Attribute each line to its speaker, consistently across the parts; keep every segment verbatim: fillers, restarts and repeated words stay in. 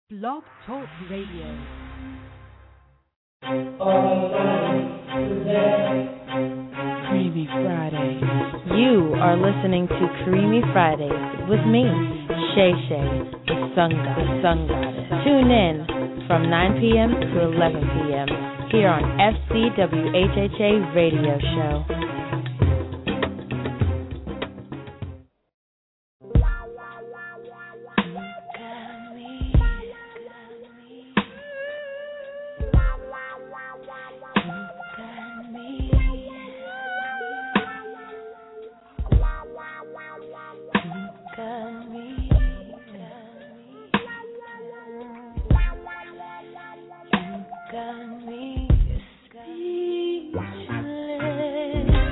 Speaker 1: Blog Talk Radio.
Speaker 2: Creamy Friday.
Speaker 3: You are listening to Creamy Fridays with me, Shay Shay, the Sun God, the Sun Goddess. Tune in from nine p.m. to eleven p.m. here on F C W H H A Radio Show.
Speaker 4: Got me speechless.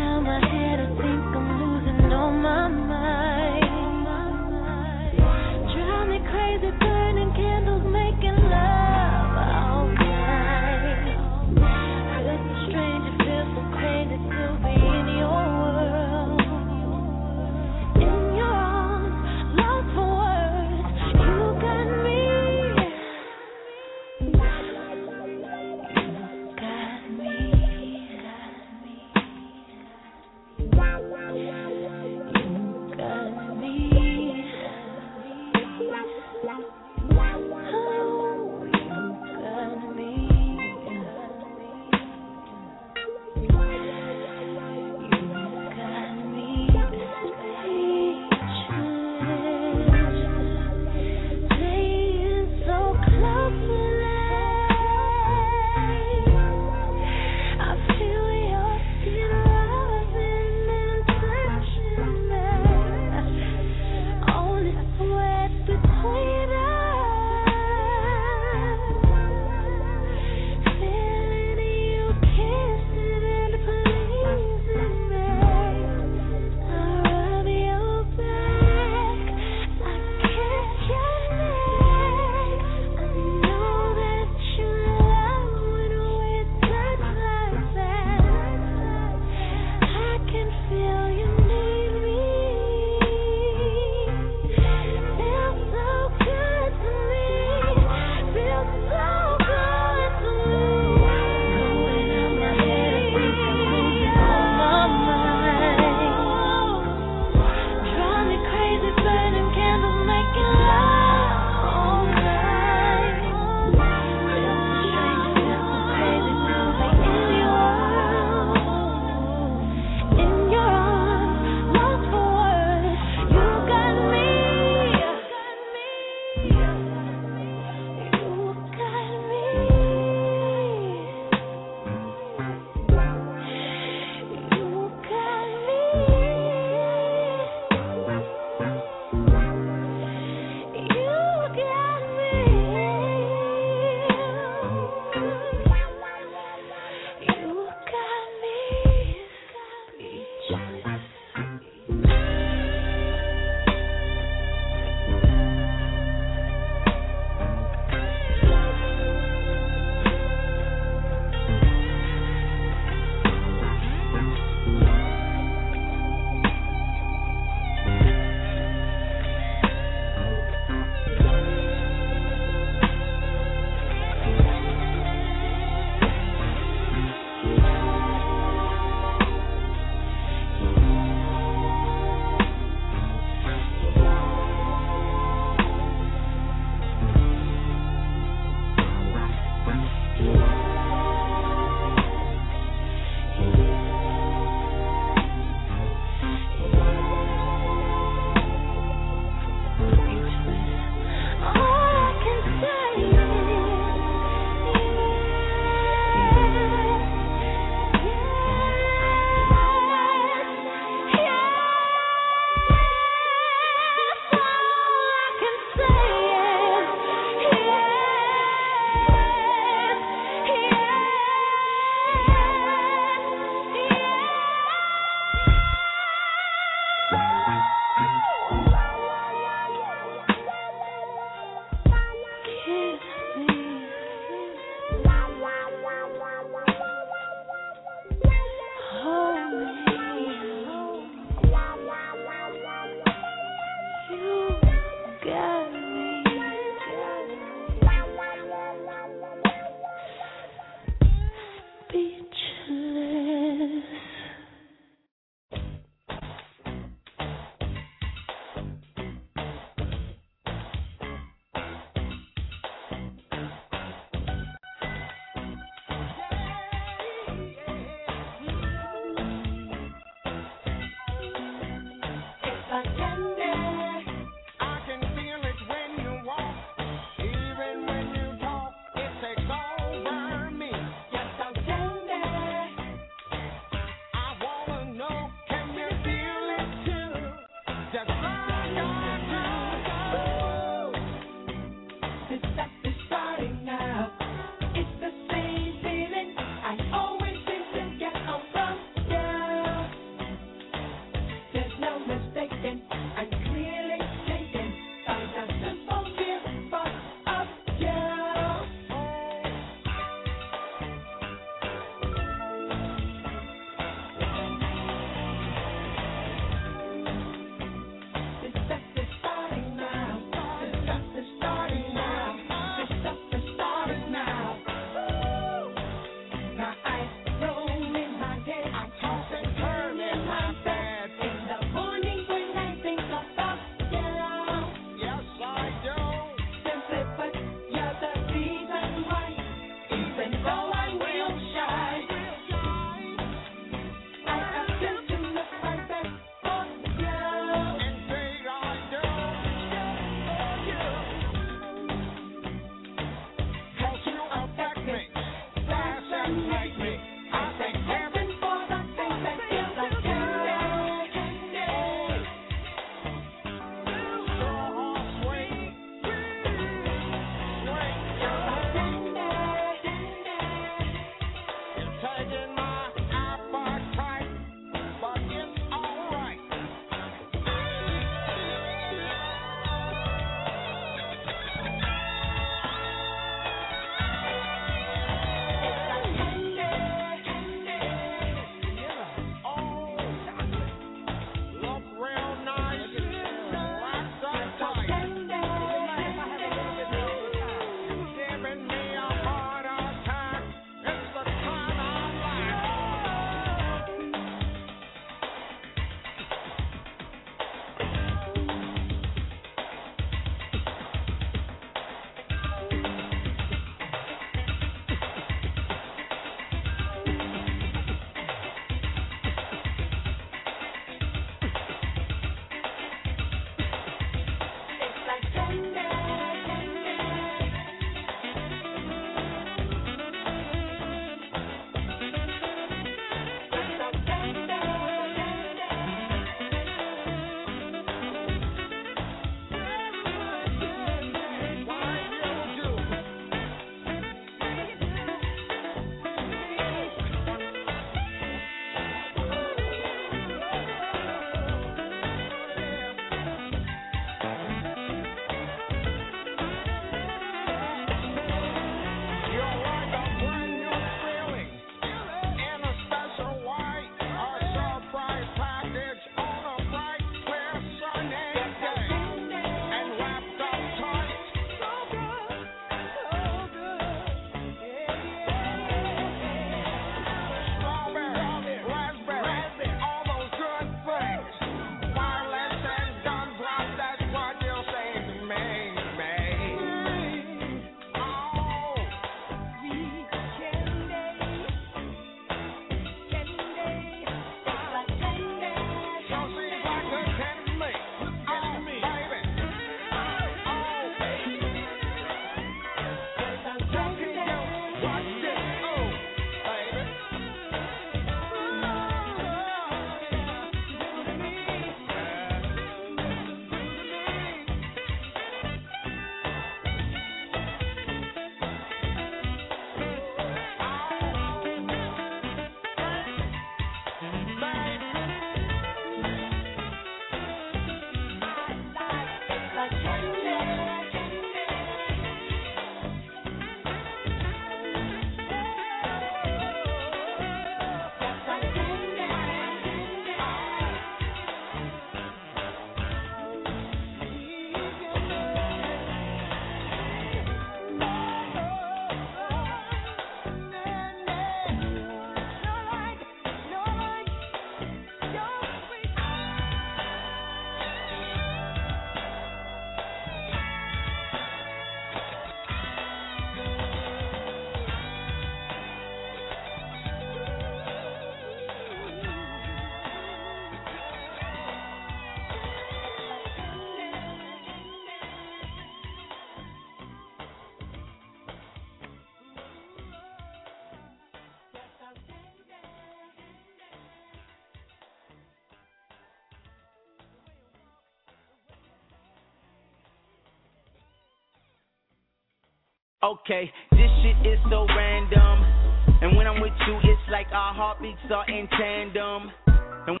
Speaker 4: Okay, this shit is so random. And when I'm with you, it's like our heartbeats are in tandem. And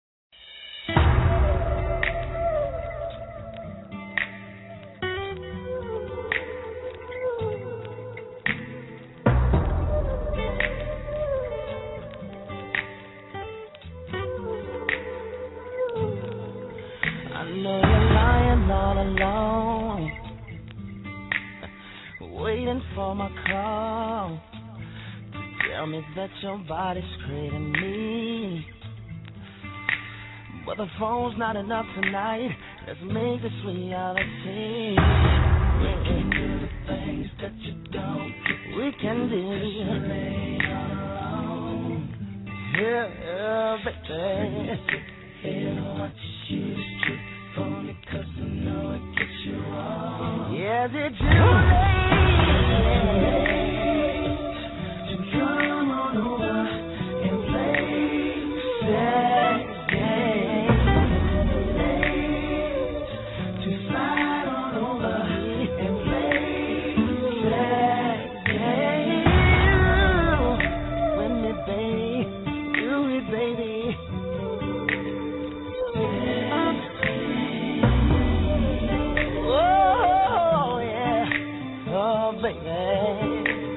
Speaker 2: I know you're lying all alone, waiting for my call. Tell me that your body's craving me, but the phone's not enough tonight. Let's make this reality. We can do the things that you don't get. We can do. Yeah, yeah, baby. Yeah, what you used to for me, 'cause I know it gets you wrong. Yeah, did you lay? Come on over and play that game. To slide on over and play that game. With me, baby, do it, baby. Oh, yeah, oh, baby.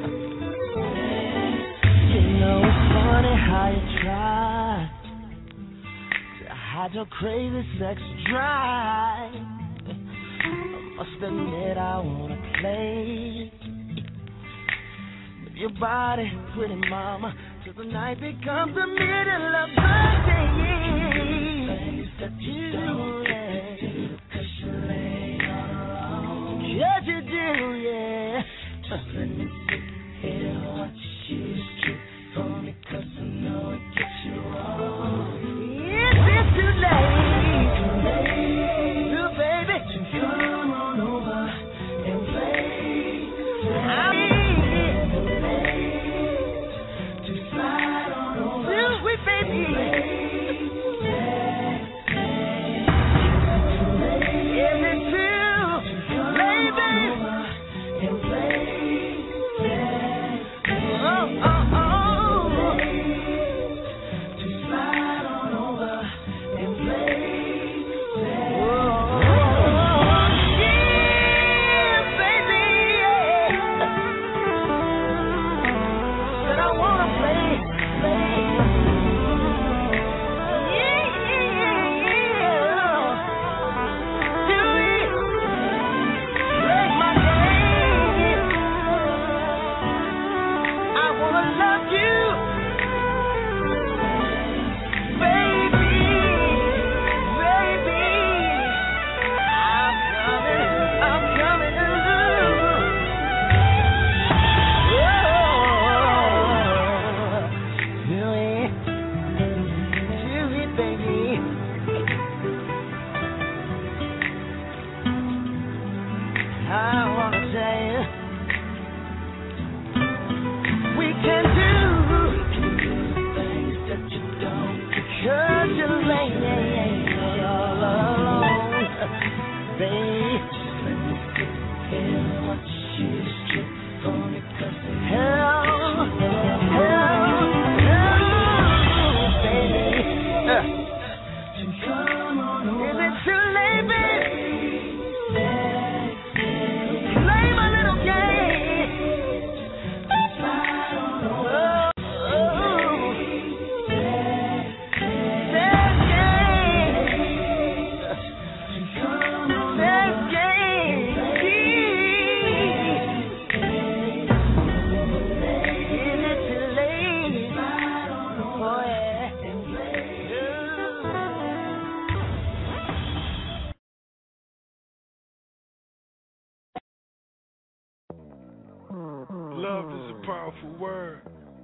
Speaker 2: How you try to hide your crazy sex drive. I must admit I wanna play with your body, pretty mama, till the night becomes the middle of the day. Things that you do, yeah, 'cause you lay all alone. Yes, you do, yeah. Just let me sit here and watch you strip for me, 'cause I know it gets you wrong. Is it too late? Too late, you baby, to come on over and play. I mean, too late to slide on over. Do we, baby? Is it too late, baby? And play. Oh, oh, oh.
Speaker 5: Love is a powerful word,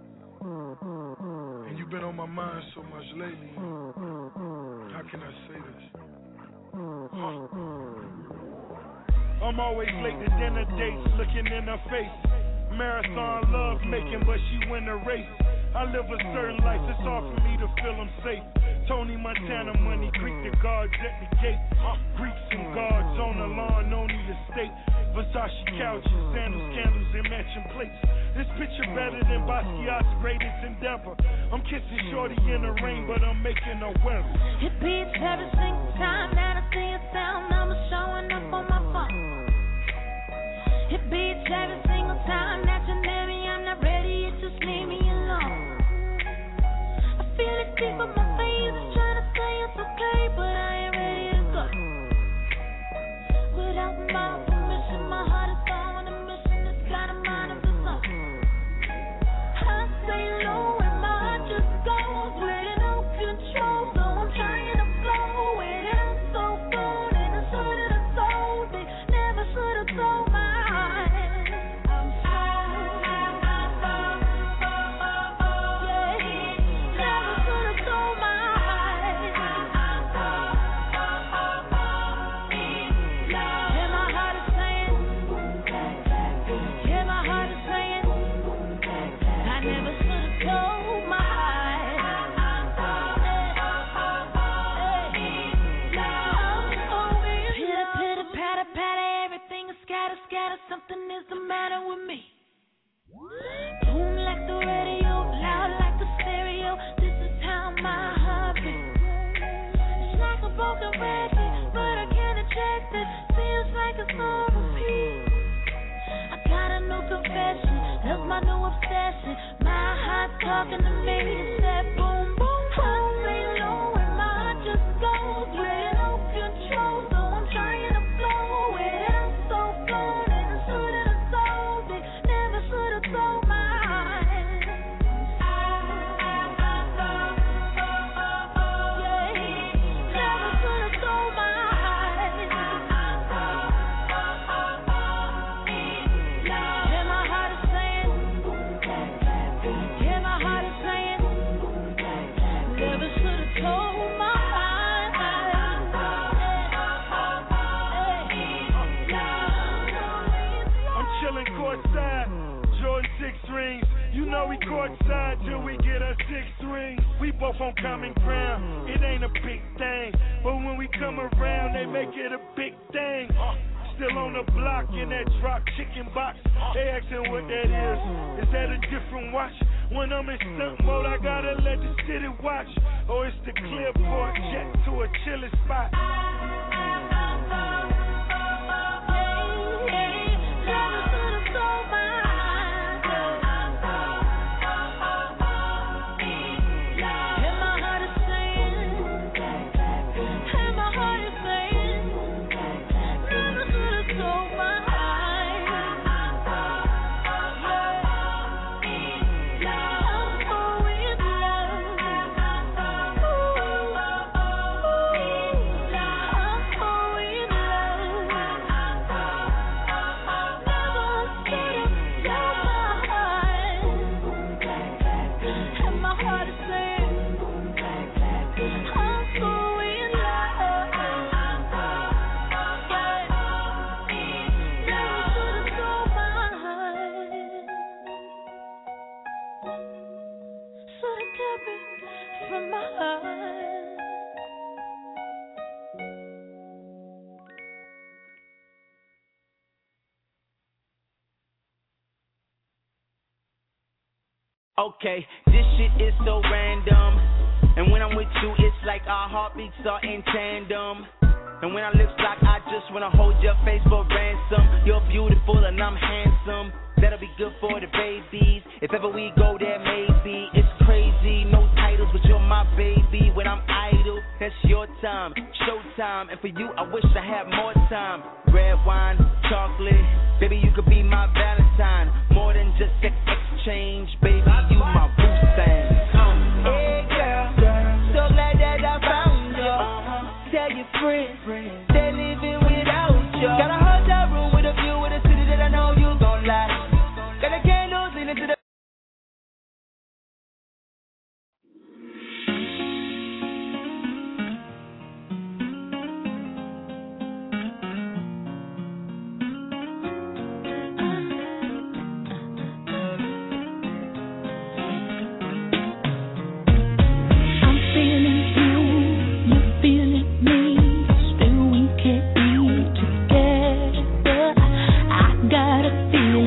Speaker 5: and you've been on my mind so much lately. How can I say this? Huh. I'm always late to dinner dates, looking in her face. Marathon love making, but she win the race. I live a certain life, it's hard for me to feel I'm safe. Tony Montana money, Greek the guards at the gate. Greeks and guards on the lawn, no need to state. Versace couches, sandals, candles, and matching plates. This picture better than Basquiat's greatest endeavor. I'm kissing shorty in the rain, but I'm making her weather.
Speaker 6: It beats every single time that I see a sound number showing up on my phone. It beats every single time that you near me, I'm not ready, it just leave me alone. I feel it deep in my veins, I'm trying to say it's okay, but I ain't ready to go. Without my permission, my heart is on a mission, it's got a mind of its own. I say low and my heart just goes with no control, so I'm trying to flow with it. I'm so good and I should have told it, never should have told my heart. I'm so yeah, never should have told my heart. Yeah, my heart is saying, yeah, my heart is saying, I never should have told my heart. Pitter, pitter, patter, patter, everything is scatter, scatter. Something is the matter with me. Boom like the radio, loud like the stereo. This is how my heart beats. It's like a broken record, but I can't eject it. Feels like it's on repeat. I got a new confession, that's my new obsession. My heart talking to me, it said boom, boom, boom. Say low and my heart just goes with no control, so I'm trying to flow with it. I'm so blown and I should have told it, never should have told my heart. Yeah, never should have told my heart. Yeah, my heart is saying, yeah, my heart is saying, never should have told my heart.
Speaker 5: I'm chilling courtside, Jordan six rings. You know we courtside till we get our six rings. We both on common ground, it ain't a big thing, but when we come around, they make it a big thing. Still on the block in that drop chicken box. They asking what that is. Is that a different watch? When I'm in stunt mode, I gotta let the city watch. Or it's the Clearport jet to a chilling spot. From my heart.
Speaker 4: Okay, this shit is so random. And when I'm with you, it's like our heartbeats are in tandem. And when our lips lock, I just wanna hold your face for ransom. You're beautiful and I'm handsome. That'll be good for the babies. If ever we go there, maybe. It's crazy, no titles, but you're my baby. When I'm idle, that's your time, showtime. And for you, I wish I had more time. Red wine, chocolate, baby, you could be my Valentine. More than just sex exchange, baby, you my boo thing. Hey girl, so glad that I found you. Tell your friends, they're living without you. Got a hotel room with a view of the city that I know you gon' like. Got the candles leaning to the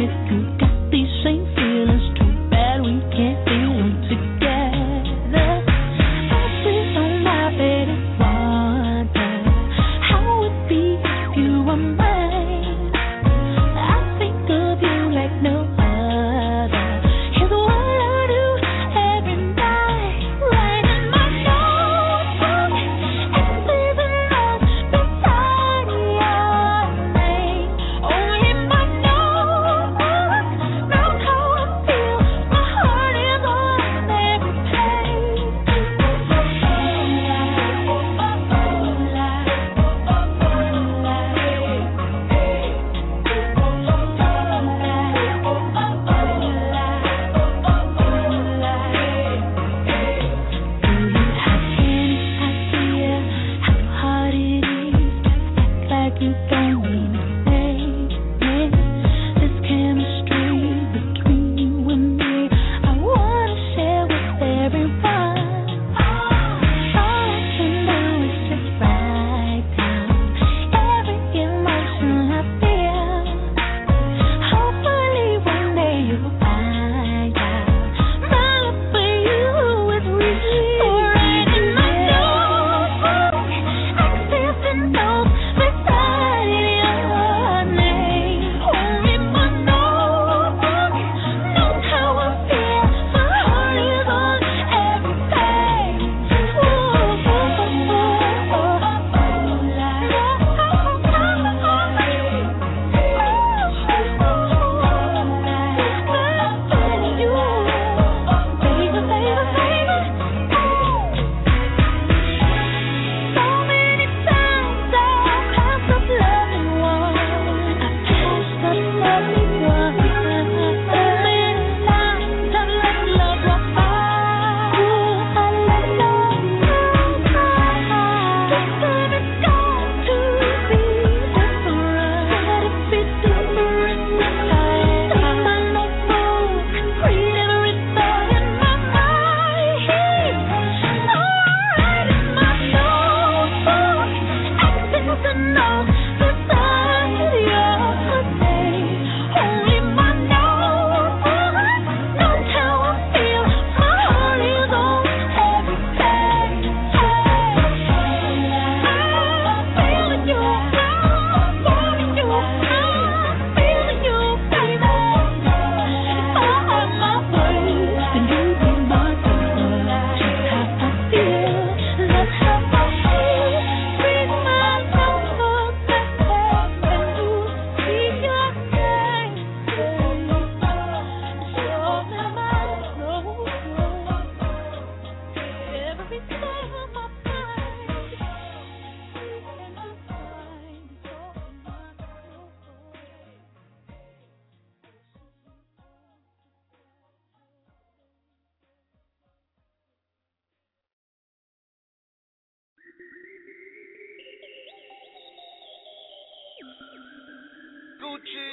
Speaker 7: Gucci.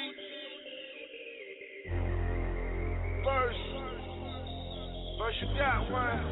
Speaker 7: First. First you got one.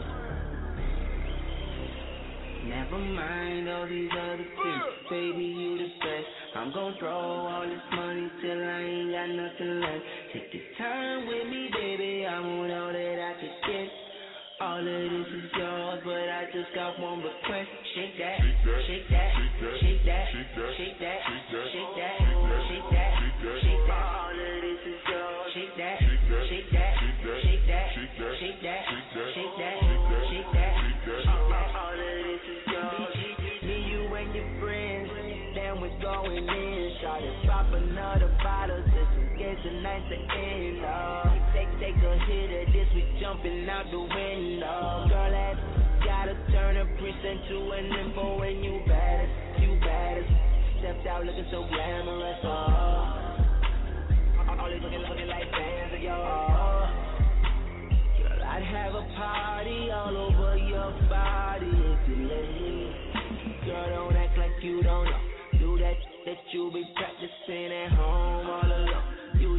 Speaker 4: Never mind all these other things, baby, you the best. I'm gon' throw all this money till I ain't got nothing left. Take this time with me, baby, I want all that I could get. All of this is yours, but I just got one request. Shake that, shake that, shake that, shake that, shake that, shake that, shake that. All of this is yours. Shake that, shake that, shake that, shake that, shake that, shake that. All of this is yours. Me, you, and your friends, then we're going in. Try to drop another bottle just in case the night's the end. Oh, take, take a hit of this, we jumping out the window. Girl, that gotta turn a priest into an info, and you better, you better. Stepped out looking so glamorous. Oh, all these looking, looking like fans of yours. Girl, I'd have a party all over your body if you let me. Girl, don't act like you don't know. Do that that you be practicing at home all alone. You just down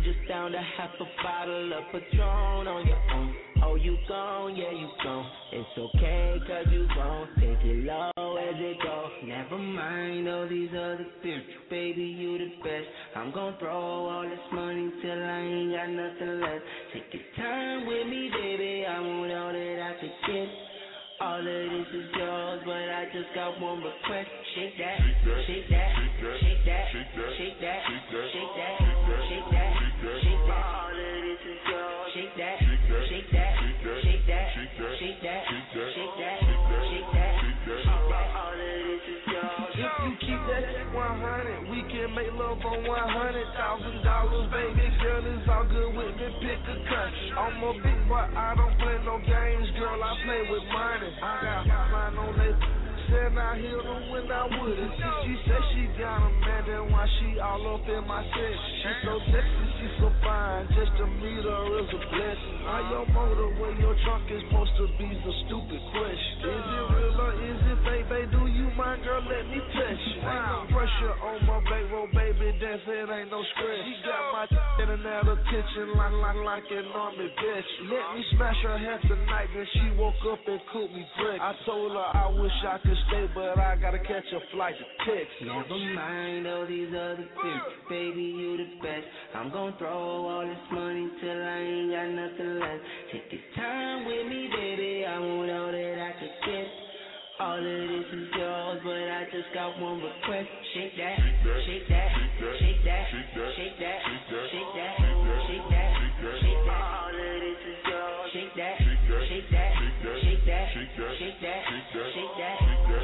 Speaker 2: down to half a bottle of Patron on your own. Oh, you gone, yeah, you gone. It's okay, cause you gon' take it low as it goes. Never mind all these other bitches, baby, you the best. I'm gon' throw all this money till I ain't got nothing left. Take your time with me, baby, I want all that I could get. All of this is yours, but I just got one request. Shake that, shake that, shake that, shake that, shake that, shake that, shake that. All of this is yours. Shake that, shake that, shake that, shake that, shake that, shake that. All of this is yours.
Speaker 7: If you keep that one hundred, we can make love on one hundred thousand dollars, baby girl. It's all good with me. Pick a country. I'm a big boy. I don't play no games, girl. I play with money. I got mine on that. Said I healed them when I wouldn't. She said she got a man, then why she all up in my sex? She so sexy, she so fine. Just to meet her is a blessing. Why your motor where your trunk is supposed to be is a stupid question. Is it real or is it fake, babe? Do you mind, girl? Let me touch you. Ain't no pressure on my bankroll, baby. Dance, it ain't no stress. She got my in and out attention like, like, like an army bitch. Let me smash her half the night, then she woke up and cooked me breakfast. I told her I wish I could stay, but I gotta catch a flight to Texas.
Speaker 2: Never mind all these other things, baby, you the best. I'm gon' throw all this money till I ain't got nothing left. Take your time with me, baby, I want all that I could get. All of this is yours, but I just got one request. Shake that, shake that, shake that, shake that, shake that, shake that, shake that. All of this is yours. Shake that, shake that, shake that, shake that, shake that, shake that.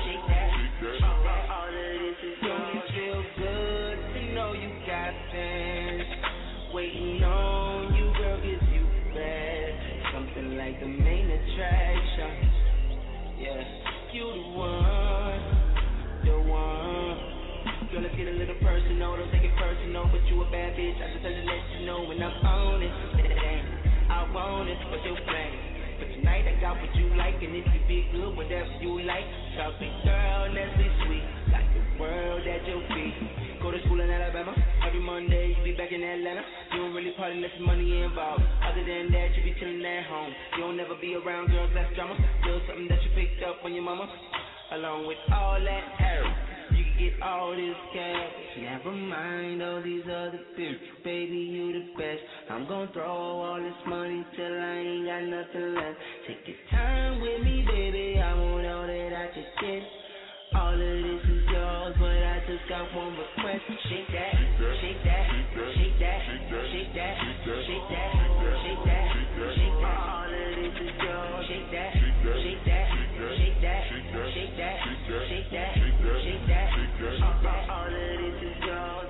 Speaker 2: All of this is yours. Don't it feel good to know you got fans waiting on you, girl, gives you bad. Something like the main attraction. Yeah. You the one, the one. Girl, let's get a little personal, don't take it personal, but you a bad bitch. I just had to let you know when I'm on it. I want it, but you're playing. But tonight I got what you like, and if you be good, whatever you like. Chocolate girl, let's be sweet, like the world at your feet. Go to school in Alabama, every Monday you be back in Atlanta. You don't really party unless money involved. Other than that, you be chilling at home. You don't never be around girls, that's drama. Still something that you picked up on your mama. Along with all that error, you can get all this cash. Never mind all these other bitches, baby, you the best. I'm gon' throw all this money till I ain't got nothing left. Take your time with me, baby, I want all that I could get. All of this is yours, but I just got one request. Shake that, shake that, shake that, shake that, shake that, shake that, shake that. All of this is yours. Shake that, shake that, shake that, shake that, shake that, shake that. All of this is yours.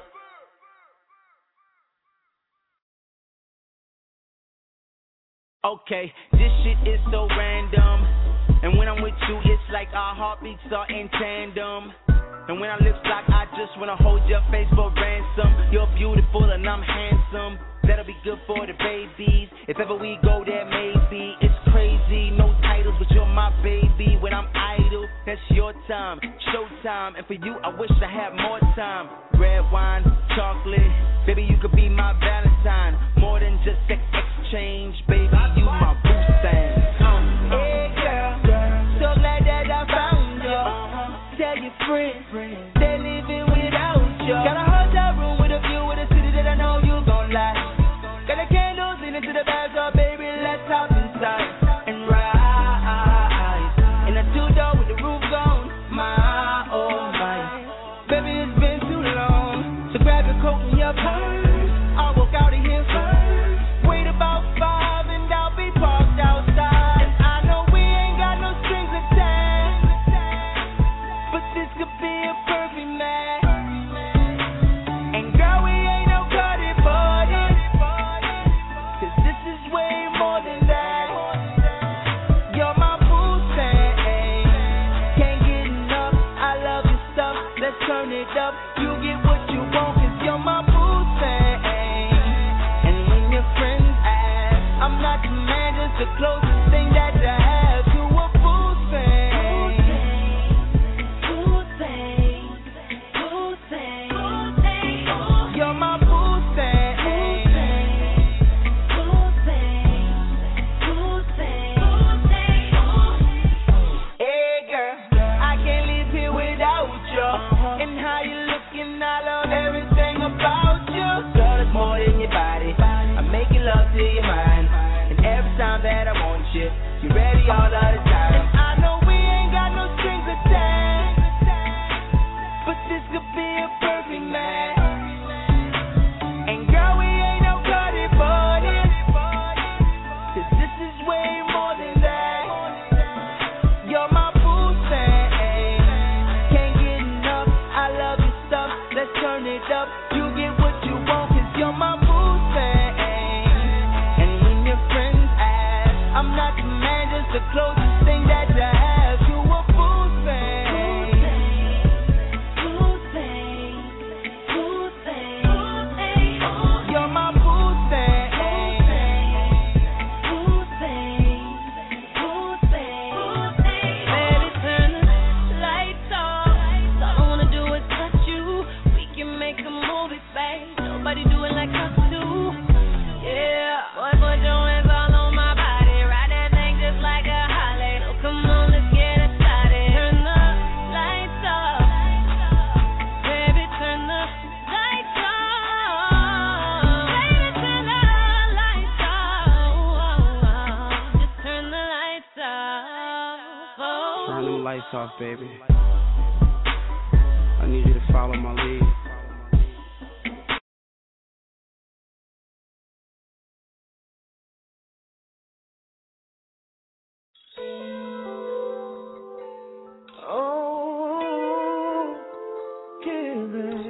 Speaker 4: Okay, this shit is so random. And when I'm with you, it's like our heartbeats are in tandem. And when our lips lock, I just wanna hold your face for ransom. You're beautiful and I'm handsome. That'll be good for the babies. If ever we go there, maybe. It's crazy, no titles, but you're my baby. When I'm idle, that's your time, showtime. And for you, I wish I had more time. Red wine, chocolate, baby, you could be my Valentine. More than just sex exchange, baby, you my boo thing. Uh, hey girl, so glad that I found you. Tell your friends, they're living without you. Got a hotel room with a view of the city that I know you gon' like. Got the candles in into the bathroom, baby, let's hop inside and ride. In a two-door with the roof gone, my, oh my. Baby, it's been too long, so grab your coat and your purse. I'll walk out of here first. Wait about five and I'll be parked outside. I know we ain't got no strings attached, but this could be a perfect match. And girl, we ain't no cutty party, cause this is way more than that. You're my boo thing, can't get enough. I love your stuff, let's turn it up. You get what you want, cause you're my boo thing. And when your friends ask, I'm not the man, just the closest thing that you have to a boo thing. Boo thing, boo thing, boo thing. You're my boo thing.
Speaker 6: somebody do it like us too. Yeah, boy, put your hands all on my body. Ride that thing just like a Harley. So come on, let's get it started. Turn the lights off. Baby, turn the lights off. Baby, turn the lights off. Just turn the lights off. Oh.
Speaker 8: Turn them lights off, baby. I need you to follow my lead.
Speaker 2: Oh, give it.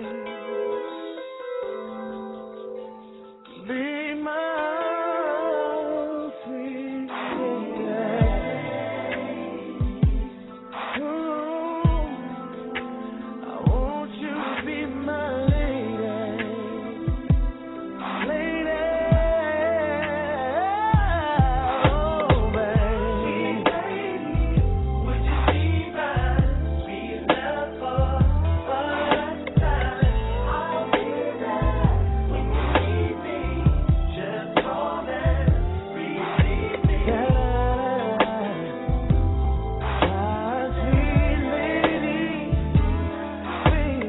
Speaker 2: Be my sweet lady. Ooh, I want you to be my lady. Lady. Oh, baby. Would you be my sweet love for a lifetime? I'll be there when you need me. Just call and receive me. My sweet lady, sweet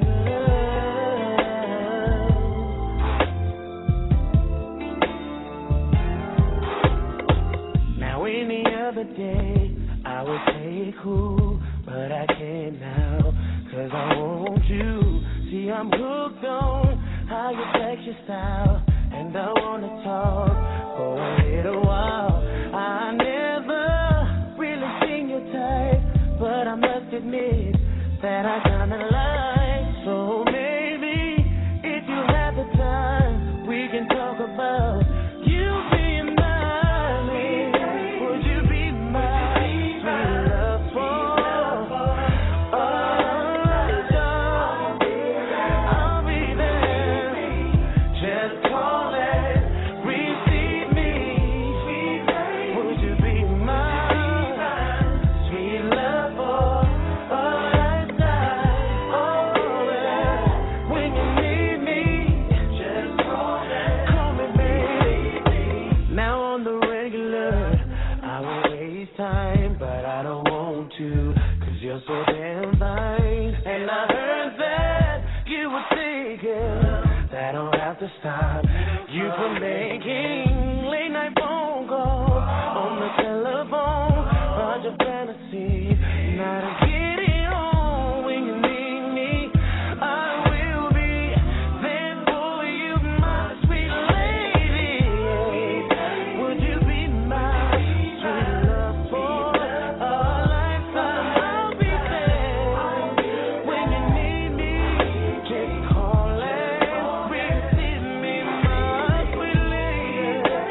Speaker 2: love. Now any other day I would say cool, but I can't now, cause I want you. See, I'm hooked on how you text your style, and I wanna talk for a little while. I never really seen your type, but I must admit that I kinda like. So maybe if you have the time, we can talk about you being mine. Would you be my sweet love for a lifetime? I'll be there. Just call and receive me. Would you be my sweet love for a lifetime? Oh, yeah. When you need me, just call me, baby. Now on the regular, I will waste time, but I don't want to, cause you're so damn fine. And I heard that you were thinking that I don't have to stop you from making late night phone calls on the telephone. Find your fantasy, now to get it on when you need me. I will be there for you, my sweet lady. Would you be my sweet love for a lifetime? I'll be there when you need me. Just call and receive me, my sweet lady.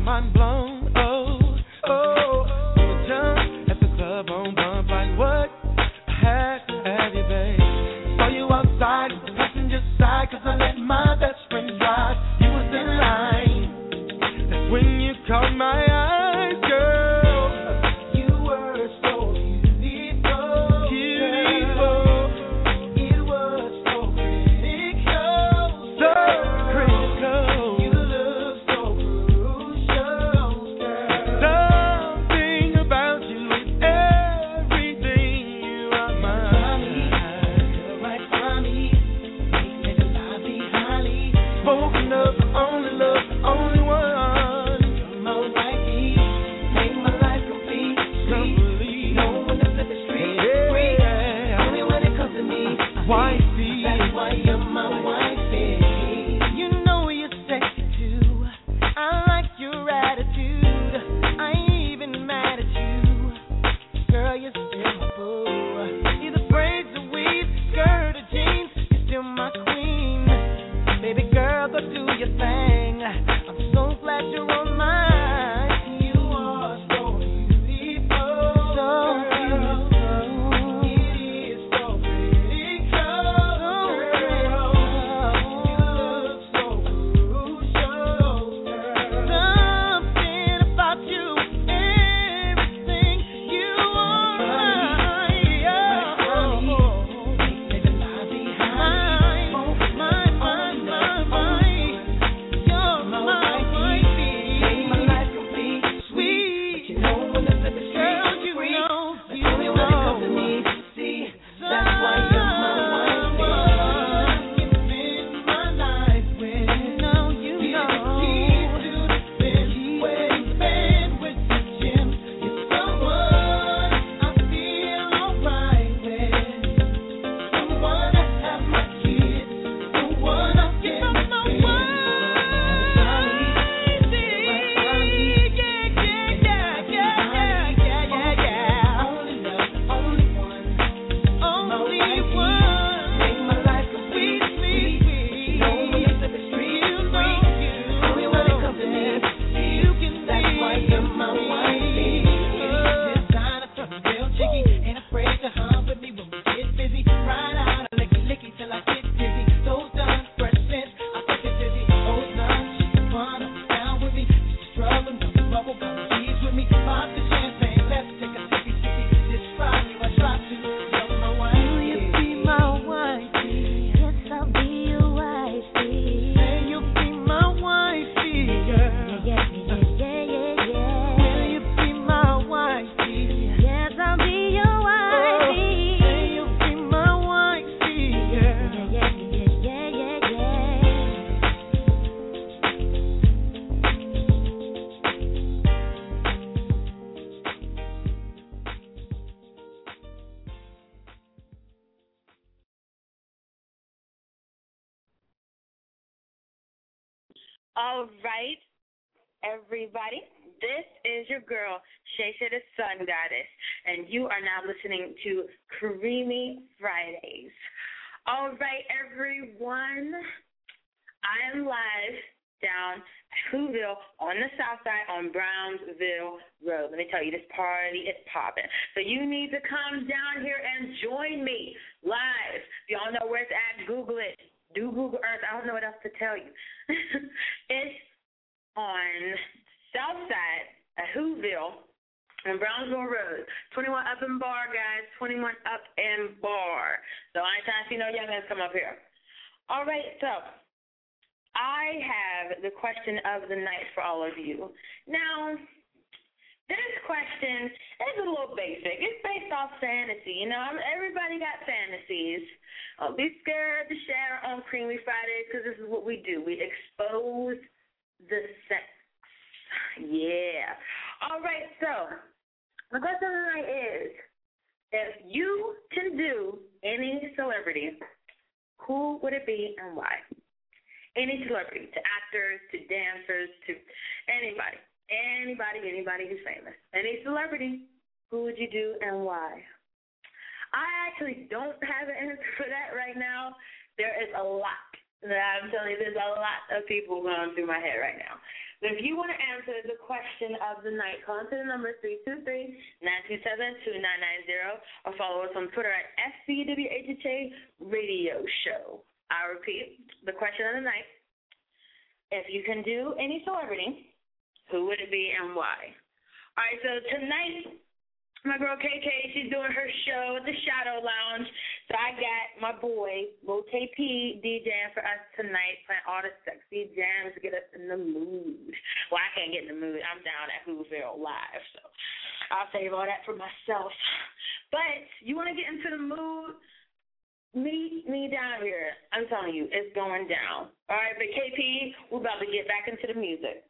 Speaker 2: mind blown. Oh, oh, we were just at the club on bump like what? I had to have you, babe. Saw you outside, the passenger side, cause I let my best friend drive. You was in line, that's when you caught my eyes, girl. You were so beautiful, beautiful. It was so critical, so critical. You look so crucial, girl. Something about you is everything. You are mine. Right by me, make it lie behind me. Spoken of, the only love, the only one. Wifey, that's why you're my wifey. You know you're sexy too. I like your attitude. I ain't even mad at you. Girl, you're still my boo. Either braids or weave, skirt or jeans, you're still my queen. Baby girl, go do your thing. I'm so glad you're on mine. You are so beautiful, so beautiful.
Speaker 9: All right, everybody, this is your girl, Shay Shay the Sun Goddess, and you are now listening to Creamy Fridays. All right, everyone, I am live down at Whoville on the south side on Brownsville Road. Let me tell you, this party is popping. So you need to come down here and join me live. If y'all know where it's at, Google it. Do Google Earth. I don't know what else to tell you. It's on south side of Whoville on Brownsville Road. twenty-one up in bar, guys. twenty-one up in bar. So anytime you know youngins, come up here. All right, so I have the question of the night for all of you. Now, this question is a little basic. It's based off fantasy. You know, everybody got fantasies. Don't be scared to share on Creamy Fridays because this is what we do. We expose the sex. Yeah. All right, so the question of the night is, if you can do any celebrity, who would it be and why? Any celebrity, to actors, to dancers, to anybody. Anybody, anybody who's famous. Any celebrity, who would you do and why? I actually don't have an answer for that right now. There is a lot. I'm telling you, there's a lot of people going through my head right now. If you want to answer the question of the night, call into the number three two three, nine two seven, two nine nine zero or follow us on Twitter at S C W H H A Radio Show. I repeat, the question of the night, if you can do any celebrity, who would it be and why? All right, so tonight, my girl K K, she's doing her show at the Shadow Lounge. So I got my boy, Lil K P, DJing for us tonight, playing all the sexy jams to get us in the mood. Well, I can't get in the mood. I'm down at Whoville Live, so I'll save all that for myself. But you want to get into the mood, meet me down here. I'm telling you, it's going down. All right, but K P, we're about to get back into the music.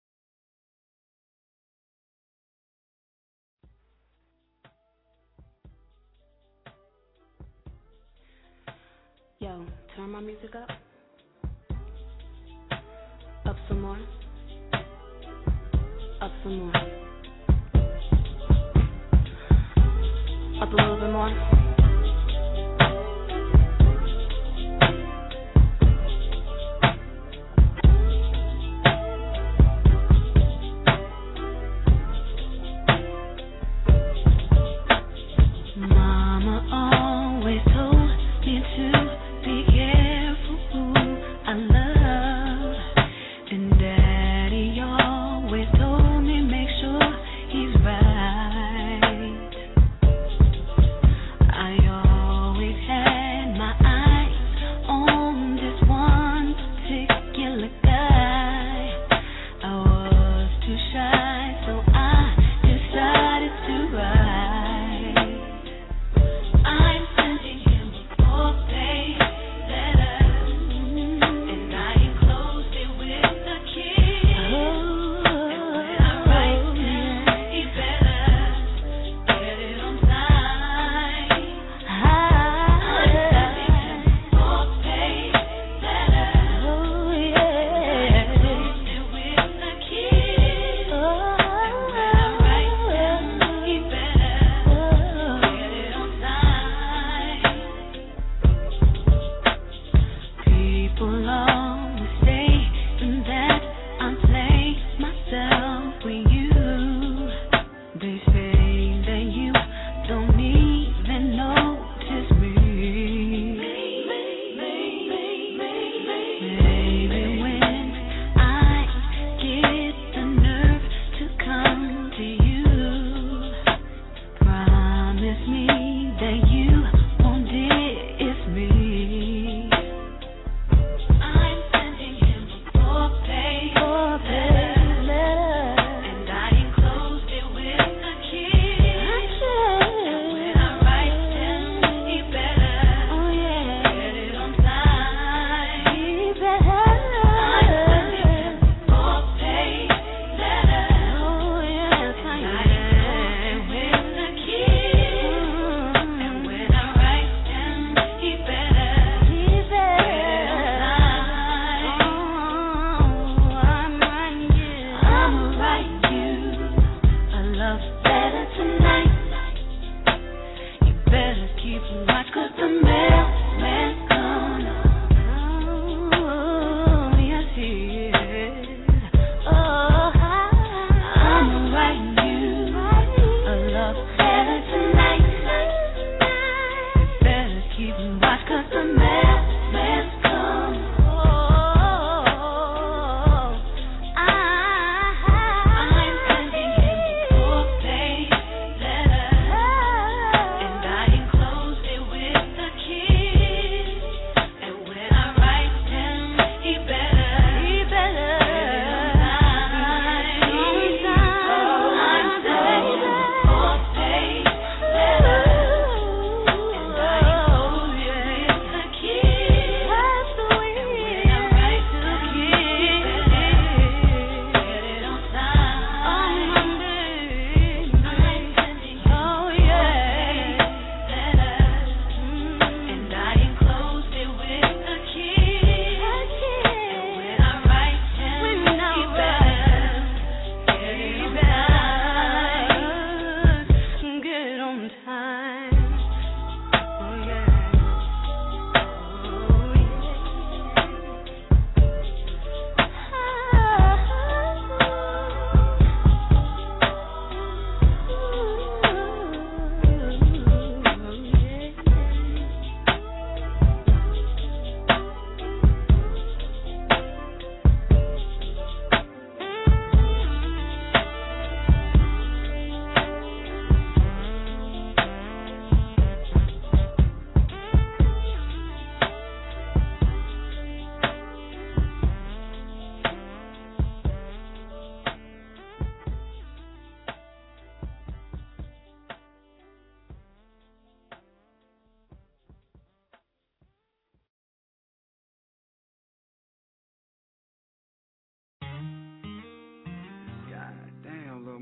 Speaker 10: Yo, turn my music up. Up some more. Up some more. Up a little bit more.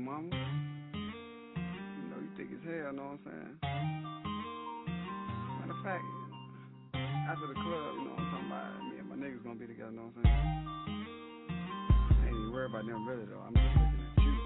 Speaker 8: mama. You know, you thick as hell, know what I'm saying? Matter of fact, after the club, you know what I'm talking about, me and my niggas gonna be together, know what I'm saying? I ain't even worried about them really, though. I'm just looking at you.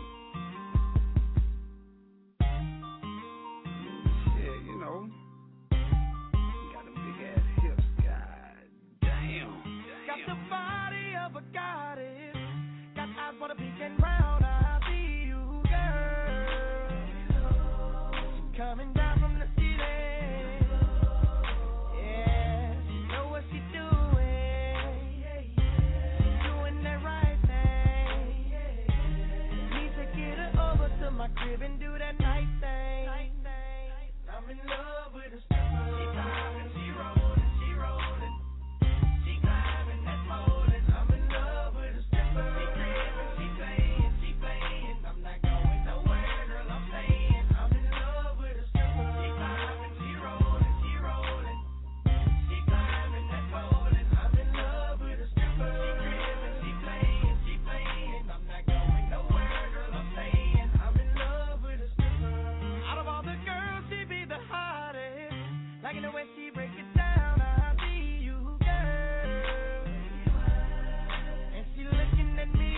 Speaker 8: I mean, shit, you know. You got them big ass hips, god damn.
Speaker 2: Got the body of a goddess. Got eyes for the pink and brown. I see you, girl. She coming down from the ceiling. Yeah, she know what she doing. She's doing that right thing. Need to get her over to my crib and do that night thing. I'm in love with a stripper. She climbing, she rolling, she rolling. She climbing, that's rolling. I'm in love with a stripper. She cribbing, she playing, she playing. I'm not going nowhere, girl, I'm staying. I'm in love with a stripper. She climbing, she rolling, she rolling. She climbing, that's rolling. I'm in love with a stripper. She cribbing, she playing, she playing. I'm not going nowhere, girl, I'm staying. I'm in love with a stripper. Out of all the girls, she be the hottest. Liking the way she break it down. I see you, girl. And she looking at me.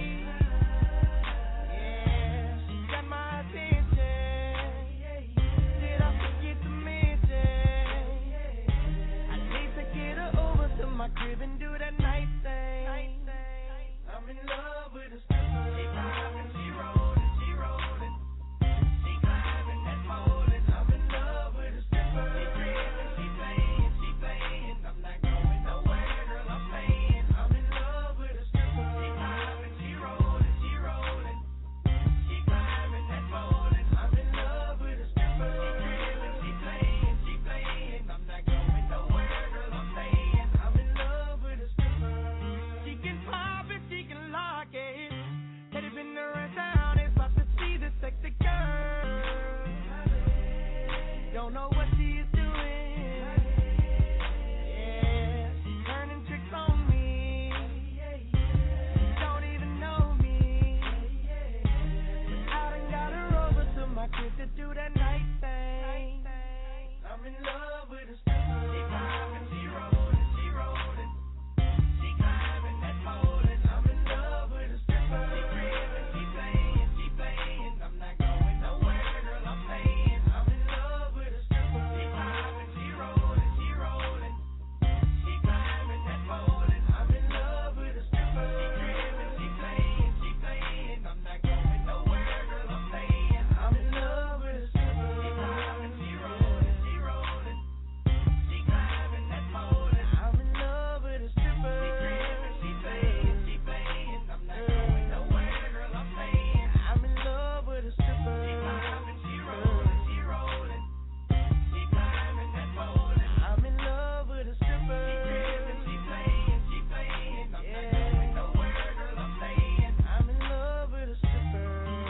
Speaker 2: Yeah, she got my attention. Did I forget to mention? I need to get her over to my crib and do that night thing. I'm in love with a stripper. She climbing, she rolling, she rolling. She climbing, that's rolling. I'm in love with a stripper. She cribbing, she playing, she playing. I'm not going nowhere, girl, I'm staying. I'm in love with a stripper. She climbing, she rolling, she rolling. She climbing, that's rolling. I'm in love with a stripper. She cribbing, she playing, she playing. I'm not going nowhere, girl, I'm staying. I'm in love with a stripper. She can pop it, she can lock it. Teddy been around town, it's about to see the sexy girl. Don't know what she is doing. Yeah, she's turning tricks on me. Don't even know me. But I done got her over to my crib to do that night thing. I'm in love with a stripper. She climbing, she rolling, she rolling. She climbing, that's rolling. I'm in love with a stripper. She cribbing, she playing, she playing. I'm not going nowhere, girl, I'm staying. I'm in love with a stripper. She climbing, she rolling, she rolling. She climbing, that's rolling. I'm in love with a stripper. She cribbing, she playing, she playing. I'm not going nowhere, girl, I'm staying. I'm in love with a stripper. She climbing, she rolling, she rolling. She climbing, that's rolling. I'm in love with a stripper. She cribbing, she playing, she playing. I'm not going nowhere, girl, I'm staying. I'm in love with a stripper. She climbing, she rolling, she rolling. She climbing, that's rolling. I'm in love with a stripper. She cribbing, she playing, she playing. I'm not going nowhere, girl, I'm staying. I'm in love with a stripper.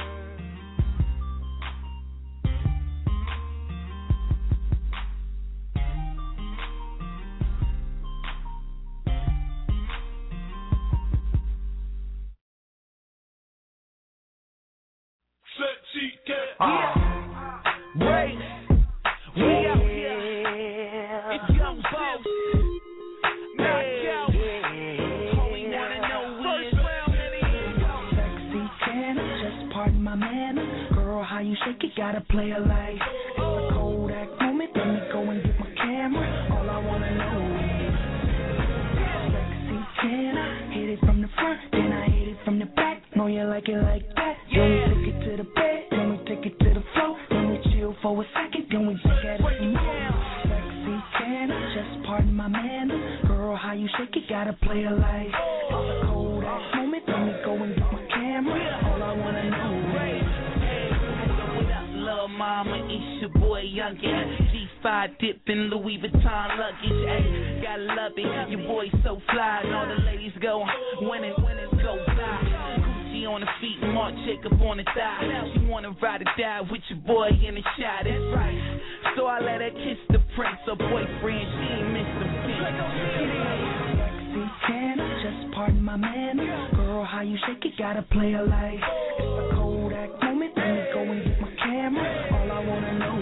Speaker 4: Wait, we out here. It's Young Boss. Knockout. Homie wanna know first round in the
Speaker 11: Sexy Santa, just pardon my manners. Girl, how you shake it, gotta play a like. It's a Kodak moment, let me go and get my camera. All I wanna know is sexy Santa, hit it from the front, then I hit it from the back. Know you like it like that. Then we take it to the bed, then we take it to the floor. Then we chill for a second, then we look at it some more. Sexy Santa, just pardon my manners. Girl, how you shake it, gotta play a like. It's a Kodak moment, let me go and get my camera. All I wanna know is
Speaker 4: Lil' mama, it's your boy Youngin. G five dipping Louis Vuitton luggage. Ayy, gotta love it. Your boy so fly, and all the ladies go when it when it go by. Gucci on the feet, Marc Jacob on the thigh. She wanna ride or die with your boy in the shot. That's right. So I let her kiss the prince, her boyfriend. She ain't missed a beat.
Speaker 11: sexy Santa, just pardon my manners. Girl, how you shake it, gotta play a like. It's a Kodak moment. camera. All I wanna know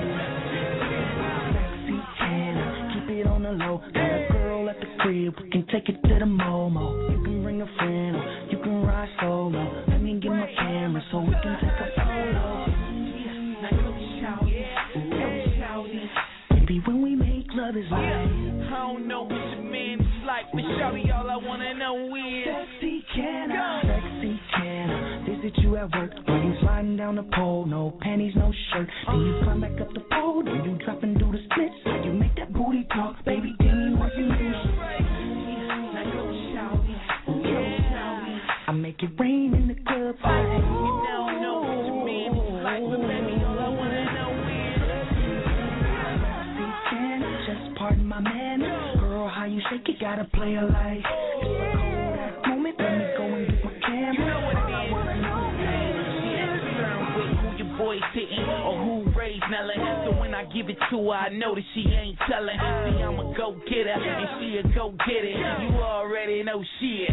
Speaker 11: is sexy, can I keep it on the low? Got a girl at the crib, we can take it to the Momo. You can bring a friend, or you can ride solo. Let me get my camera so we can take a photo. Now go shout it, go shout it. Baby, when we make love is like
Speaker 4: I don't know what your man is like, but shawty, all I wanna know is
Speaker 11: sexy, can I? Sexy, can I visit you at work? While you sliding down the pole, no panties, no shirt. Then you climb back up the pole, then you drop and do the splits. So you make that booty talk, baby, tell me what you do. Now go shout it, go shout it. I make it rain in the club.
Speaker 4: I don't know what your man is like, but baby, all I wanna know is
Speaker 11: sexy, can I? Just pardon my manners. Girl, how you shake it, gotta play a life. It's a cold moment, let me go and get my camera.
Speaker 4: You know what it is. She ain't concerned with who your boy's hitting or who raised Nellin. So when I give it to her, I know that she ain't telling. See, I'm a go-getter and she a go-getter. You already know shit.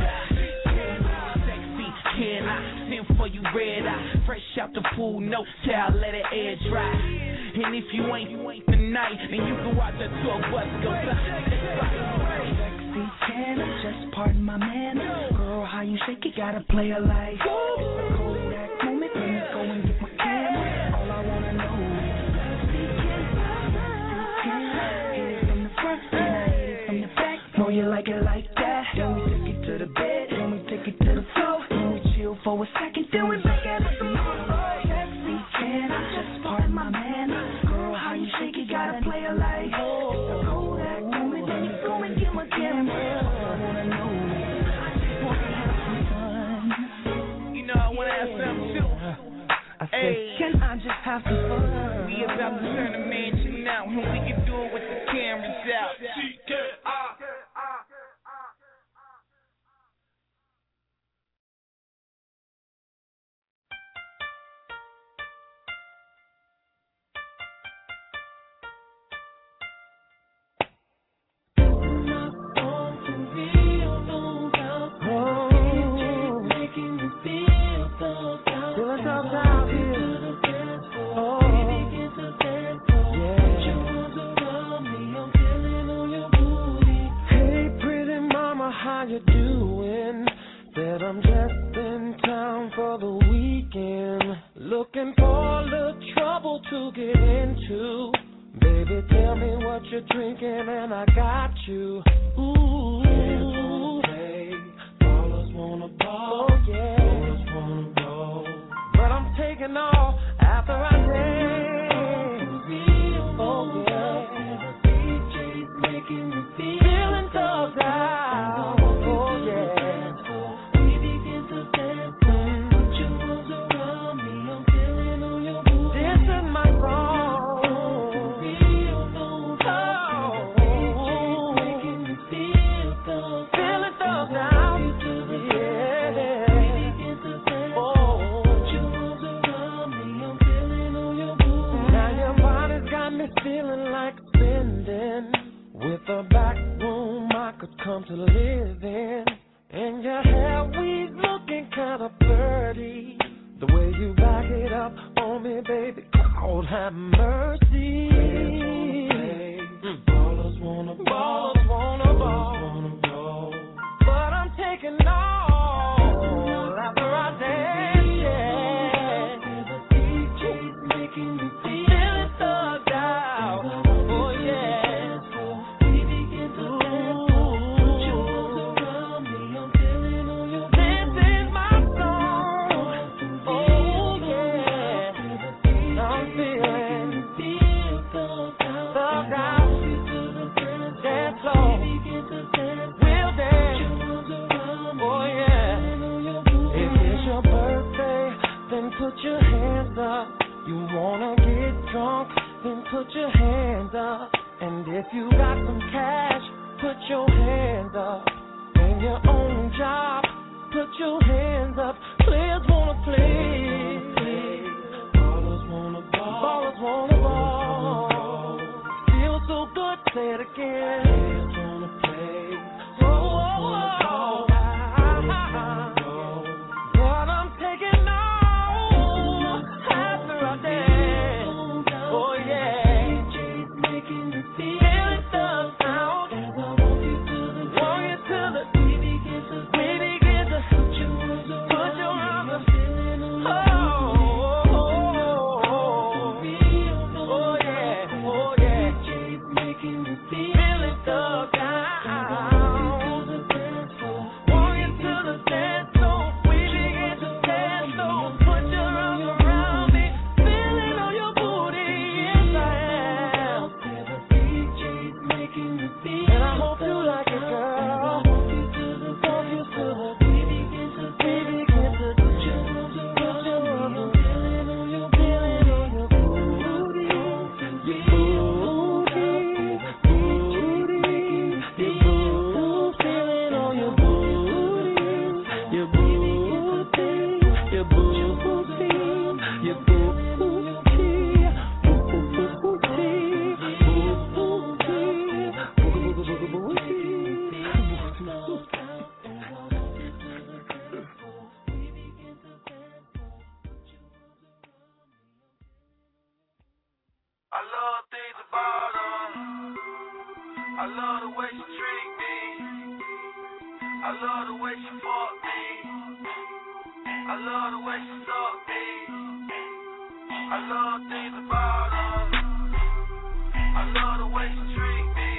Speaker 4: Sexy, can I send for you red eye? Fresh out the pool, no towel, let it air dry. And if you ain't, you ain't tonight, then you can watch that tour bus go by.
Speaker 11: Sexy, can I? Just pardon my manners. Girl, how you shake it, gotta play a life. It's a Kodak moment, let me go and get my camera. All I wanna know is sexy, can I? Hit it from the front, then I hit it from the back. Know you like it like that. Then we take it to the bed, then we take it to the floor. Then we chill for a second, then we back at it some more. Sexy, can I? Just pardon my manners. Girl, how you shake it, gotta play a life. It's a Kodak moment, then you go and get my camera. All I wanna know is I just wanna have some fun.
Speaker 4: You know I wanna have some too.
Speaker 11: I said, hey, can I just have some fun?
Speaker 4: We about to turn the mansion out, and we can do it with the cameras out. G K I.
Speaker 2: How you doing? Said I'm just in town for the weekend, looking for a little trouble to get into. Baby, tell me what you're drinking and I got you. Ooh, hey, ballers wanna ball, oh, yeah. Ballers wanna ball, but I'm taking off after I dance. Oh yeah, the D J's making me feel feeling so down. With a back room I could come to live in, and your hair weave looking kinda pretty. The way you back it up on me, baby, Lord have mercy. Mm. Ballers wanna ball, ballers wanna ball, ball, but I'm taking all after I dance, yeah. The D J's making me feel thugged out. Oh yeah. Put your hands up. You wanna get drunk, then put your hands up. And if you got some cash, put your hands up. And your own job, put your hands up. Players wanna play. Ballers wanna ball. Ballers wanna ball. Feel so good, say it again. Players wanna play. Oh, oh, oh. But I'm taking off. Day.
Speaker 7: love the way she treat me. I love the way she fuck me. I love the way she suck me. I love things about her. I love the way she treat me.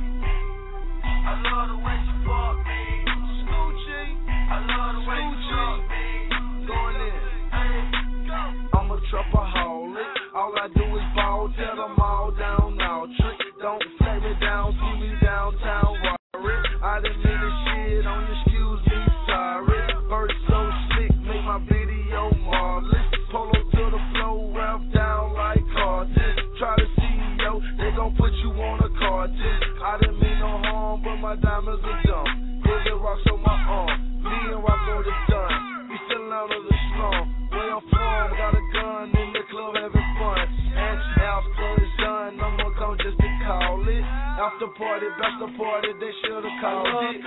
Speaker 7: I love the way she fuck me. Scoochie. I love the way she suck me. Going in. Hey, I'm a trapaholic. All I do is ball. Tell them all down now. Trick. Don't flag me down. See me downtown. Worry. I didn't mean to shit on you. Excuse me. Sorry. Verse so slick. Make my video marvelous. Polo to the flow. Rap down like cartridge. Try to see yo. They gon' put you on a cartridge. I didn't mean no harm, but my diamonds are dumb. Heavy rocks on my arm. Me and Rocco the done. We still out of the slum. Where I'm from, got a gun in the club having fun. And house club is done. No more come just to call it. After party, bachelor party, they should've called it.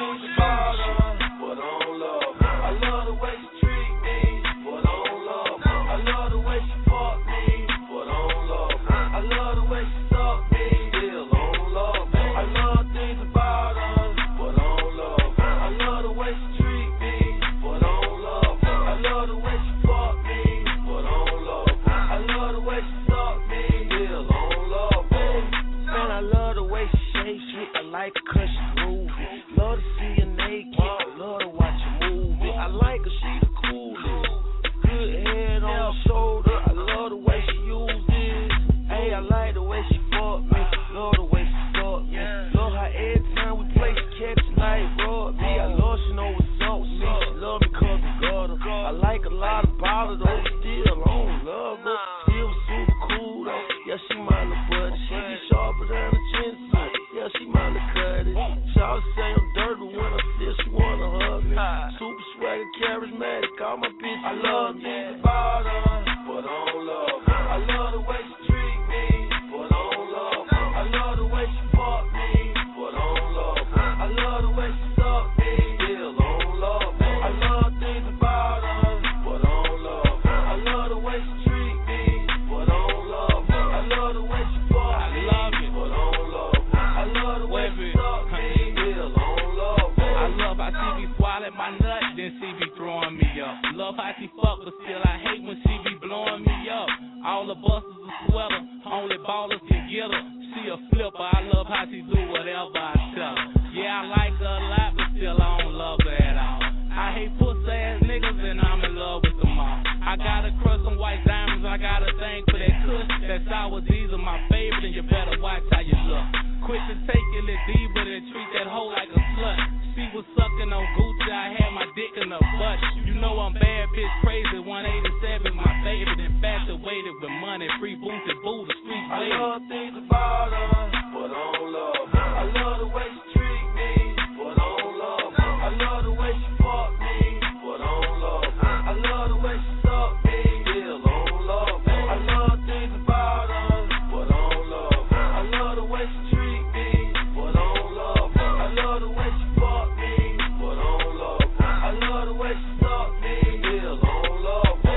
Speaker 7: But I don't love her. I love the way she treat me. But I don't love her. I love the way she fuck me. But I don't love her. I love the way she suck me. Still I don't love her. I love things about her. But I don't love her. I love the way she treat me. But I don't love her. I love the way she fuck me. But I don't love her. I love the way she suck me. Still I don't love her. Man, I love the way she shake shit. I like her 'cause she groovy. Love to see her naked. I love to watch her move it. I like her, she the coolest. Good head on her shoulder. I love the way she use this. Hey, I like the way she fuck me. Love the way she suck me. Love how every time we play, she catch a night, rub me. I love she know what's up with me. She love me 'cause I got her. I like a lot about her though. Still, I don't love her. Still super cool though. Yeah, she my little buddy. She be sharper than a chisel. Yeah, she my little cutty. Y'all say I'm dirty when I feel she wanna hug me. Super swagger, charismatic, all my bitches I love things about her, but I don't love her. I love the way she treat me, but I don't love her. I love the way she fuck me, but I don't love her. I love the way she suck me, still I don't love her. I love things about her, but I don't love her. I love the way she treat me, but I don't love her. I love the way she fuck me, but I don't love her. I love the way she suck me, still I don't love her.
Speaker 12: I love how she be swallowing my nut, then she be throwing me up. Love how she fuck, but still I hate when she be blowing me up. All the busters are sweater, only ballers can get her. She a flipper, I love how she do whatever I tell her. Yeah, I like her a lot, but still I don't love her at all. I hate pussy ass niggas and I'm in love with them all. I got a crush on white diamonds, I got a thing for that kush. That sour D's are my favorite, and you better watch how you look. Quit to take it a diva and treat that hoe like a slut. She was sucking on Gucci, I had my dick in her butt. You know I'm bad bitch crazy, one eighty-seven my favorite. Infatuated with money, free boots and boo, the streets waiting.
Speaker 7: I love things about her, but I don't love her. I love the way she treat me, but I don't love her. I love the way she fuck me, but I don't love her. I love the way she suck me, still I don't love her. I love things about her, but I don't love her. I love the way she treat me, but I don't love her. I love the way she fuck me, but I don't love her. I love the way she suck me, still I don't love her.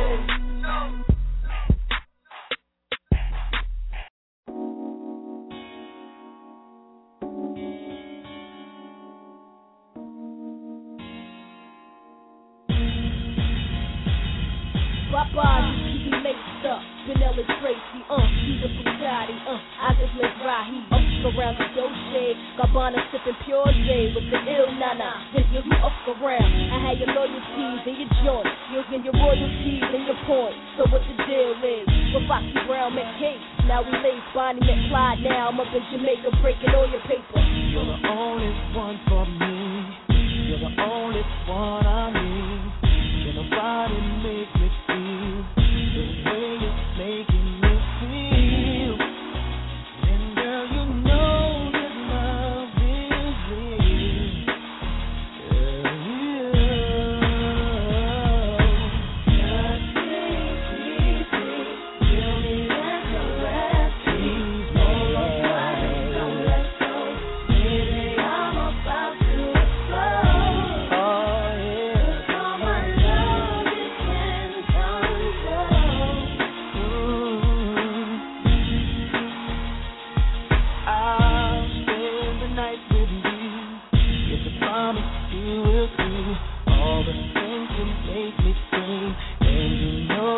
Speaker 13: Papa, you keep me laced up. Vanilla Tracy, uh, Peter Bugatti, uh, I just make Rahi up around the doje. Gabbana sipping pure J with the ill nana. Then you up around. I had your loyalties and your joints. You'll get your royalties and your points. So what the deal is? With Foxy Brown McCase. Now we lace Bonnie McFly. Now I'm up in Jamaica breaking all your paper.
Speaker 2: You're the only one for me. You're the only one I need. Can nobody make me feel the way you're making me feel? And girl, you know this love is real. Yeah, yeah. Touch me, please, please. Feel me and caress me. Hold on tight, don't let go. Baby, I'm about to explode. Oh yeah. All my love depends on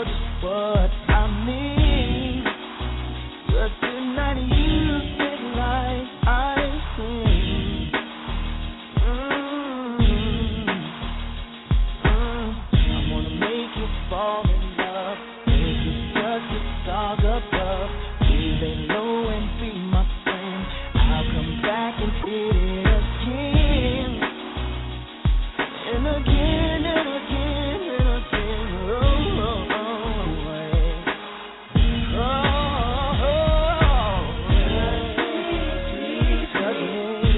Speaker 2: know just what I need. But tonight you fit like ice cream. Mm-hmm. Mm-hmm. I wanna make you fall in love, make you touch the stars above. You lay low and be my friend. I'll come back and hit it again, and again and again and again. Oh, oh, oh, yeah. Oh, oh, oh, yeah. Please, touch me.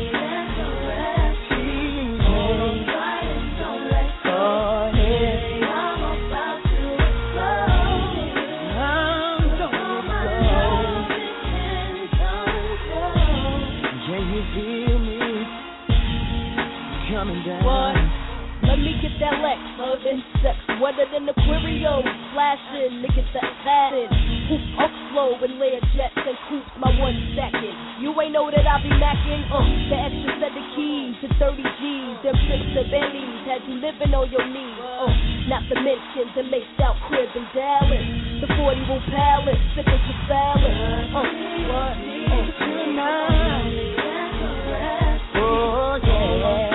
Speaker 2: Please, don't let go. I'm about to explode. I'm gonna go. Yeah, you feel me coming down.
Speaker 13: What? Let me get that Lex, love and sex, wetter than Aquario, flashing, niggas that padded, hoop up slow and layer jets and coops, my one second. You ain't know that I be macking, uh, the extra set of keys to thirty G's, them trips to Bentley's, had you living on your knees, uh, not to mention the laced out crib in Dallas, the forty room palace, sipping for salad, uh, what, uh, tonight, oh yeah.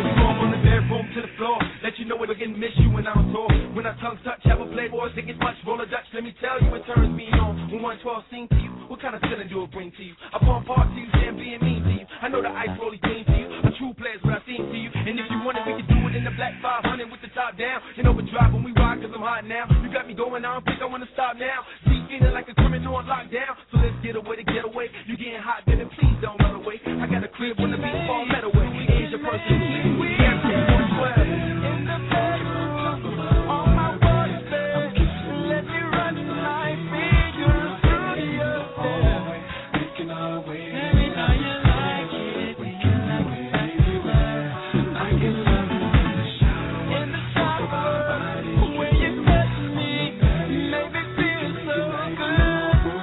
Speaker 14: Miss you when I'm on tour. When our tongues touch, have a playboy, think it's much more roll a Dutch, let me tell you, it turns me on. When one twelve sing to you, what kind of feeling do it bring to you? I pump hard to you, damn being mean to you. I know the ice rolly came to you. A true player's what I seem to you. And if you want it, we can do it in the black five hundred with the top down. You know, we drive when we ride, cause I'm hot now. You got me going, I don't think I wanna stop now. See, feeling like a criminal on lockdown. So let's get away to get away. You getting hot, baby, please don't run away. I got a crib when the beat fall metal way. Here's your personal thing. We got to twelve. In the bedroom, on my water, let me run my fingers through your hair. Making our way. Let me know you like it. We can love it everywhere. I can love it in the shower. In the shower, when you touch me, make me feel so good.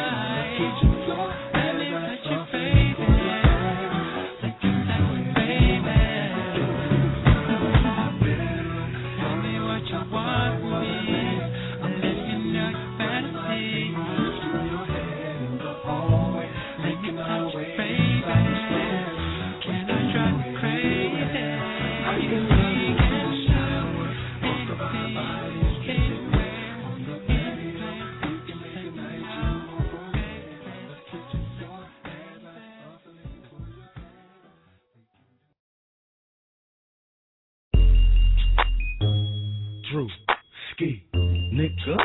Speaker 14: Let me touch your baby. Like you like me, baby. Tell me what you want from me. I'll let you know your fantasy. Through your head in the hallway. Let me touch your baby. Can I drive you crazy? I can love you in the shower. Most of our bodies anywhere. On the bed, you can make a night you over. Let's get you your head like buffalo.
Speaker 15: Drew, ski, nigga.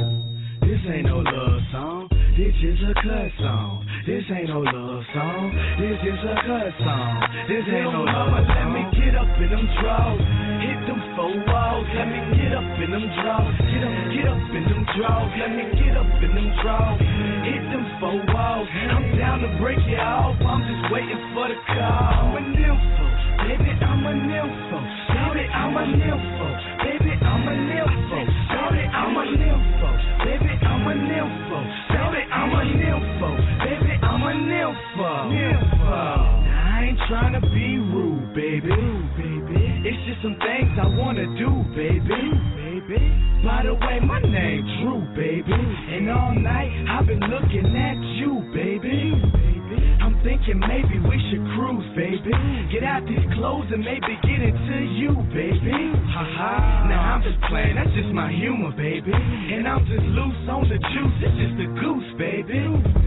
Speaker 15: This ain't no love song. This is a cut song. This ain't no love song. This is a cut song. This ain't no love song. Let me get up in them draws. Hit them four walls. Let me get up in them draws. Get up, get up in them draws. Let me get up in them draws. Hit them four walls. I'm down to break it off. I'm just waiting for the call. I'm a nympho, baby. I'm a nympho. Baby, I'm a nympho. Baby, I'm a nympho. Baby, I'm a nympho. Baby, I'm a nympho. Baby, I'm a nympho. Baby, I'm a nympho. Nympho. I ain't trying to be rude, baby. Baby, it's just some things I wanna do, baby. Baby. By the way, my name's Drew, baby. And all night I've been looking at you, baby. I'm thinking maybe we should cruise, baby. Get out these clothes and maybe get into you, baby. Haha. Now I'm just playing, that's just my humor, baby. And I'm just loose on the juice, it's just a goose, baby.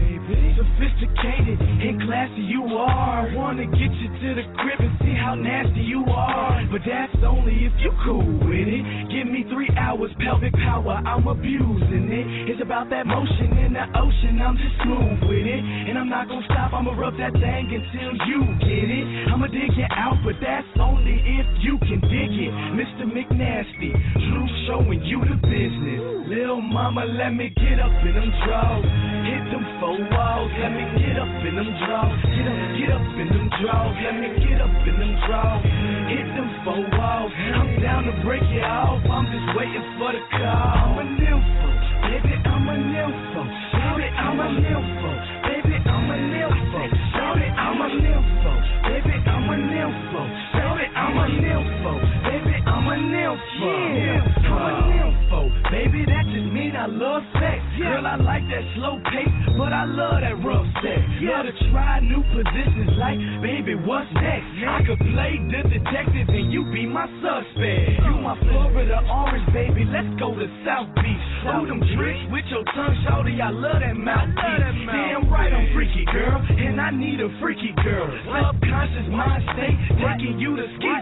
Speaker 15: Sophisticated and classy you are. Wanna get you to the crib and see how nasty you are. But that's only if you cool with it. Give me three hours, pelvic power, I'm abusing it. It's about that motion in the ocean, I'm just smooth with it. And I'm not gonna stop, I'ma rub that thing until you get it. I'ma dig it out, but that's only if you can dig it. Mister McNasty, Drew showing you the business. Lil' mama, let me get up in them drawers. Hit them four walls, let me get up in them drawers. Get up, get up in them drawers, let me get up in them drawers. Hit them four walls, I'm down to break it off. I'm just waiting for the call. I'm a nympho, baby, I'm a nympho. Baby, I'm a nympho. Baby, I'm a nympho. Baby, I'm a nympho. Baby, I'm a nympho. Baby, I'm a nympho. Baby, I'm a nympho. Yeah, I'm a nympho. Baby, that just mean I love sex. Girl, I like that slow pace, but I love that rough sex. Love to try new positions like, baby, what's next? I could play the detective and you be my suspect. You my Florida orange, baby, let's go to South Beach. Throw them tricks with your tongue, shorty, I love that mouthpiece. Damn right, I'm freaky, girl, and I need a freaky girl. Subconscious mind state, taking you to ski.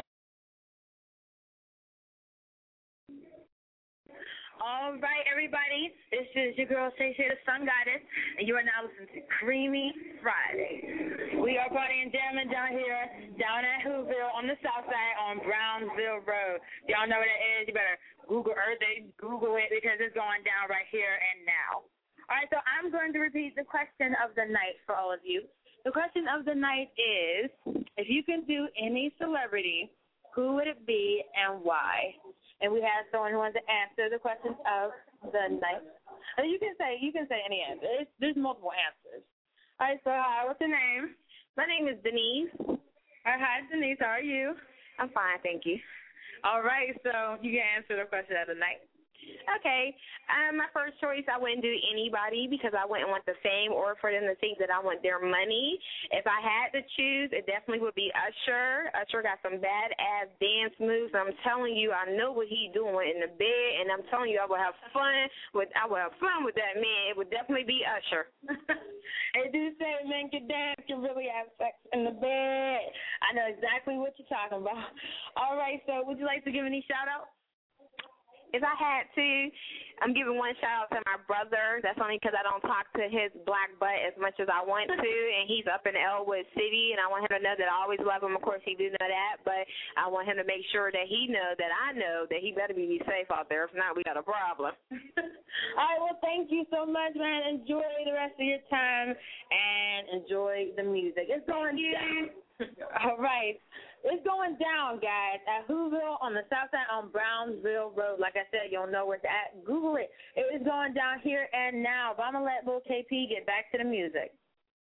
Speaker 9: All right, everybody, this is your girl, Shay Shay, the Sun Goddess, and you are now listening to Creamy Friday. We are partying jamming down here, down at Whoville on the south side on Brownsville Road. Y'all know what it is. You better Google Earth it, Google it, because it's going down right here and now. All right, so I'm going to repeat the question of the night for all of you. The question of the night is, if you can do any celebrity, who would it be and why? And we have someone who wants to answer the questions of the night. And you can say you can say any answer. It's, there's multiple answers. All right, so hi, what's your name? My name is Denise. All right, hi, Denise. How are you? I'm fine, thank you. All right, so you can answer the question of the night. Okay, um, my first choice, I wouldn't do anybody because I wouldn't want the fame or for them to think that I want their money. If I had to choose, it definitely would be Usher. Usher got some bad-ass dance moves. I'm telling you, I know what he's doing in the bed, and I'm telling you, I will have fun with I will have fun with that man. It would definitely be Usher. They do say men can dance, can really have sex in the bed. I know exactly what you're talking about. All right, so would you like to give any shout-outs? If I had to, I'm giving one shout out to my brother. That's only because I don't talk to his black butt as much as I want to, and he's up in Elwood City, and I want him to know that I always love him. Of course, he do know that, but I want him to make sure that he know that I know that he better be safe out there. If not, we got a problem. All right, well, thank you so much, man. Enjoy the rest of your time, and enjoy the music. It's going down. All right. It's going down, guys, at Whoville on the south side on Brownsville Road. Like I said, you'll know where it's at. Google it. It is going down here and now. But I'm going to let Lil K P get back to the music.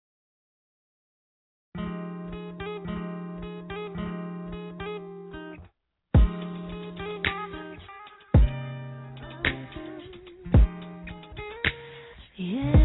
Speaker 6: Yeah.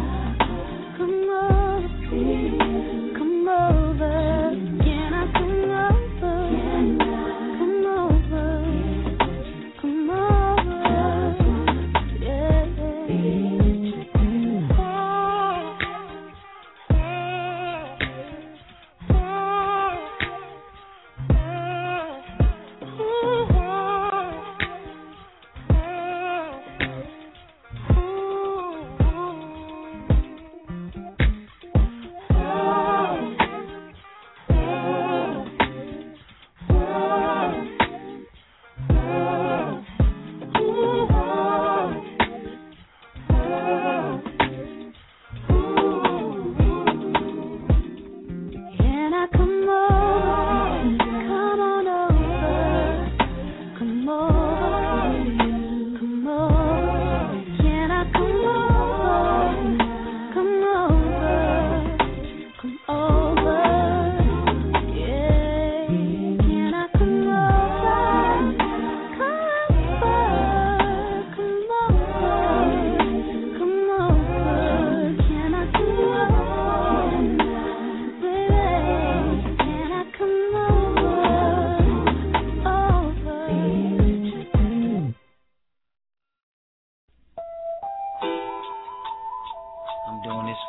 Speaker 6: Come over, can I come over?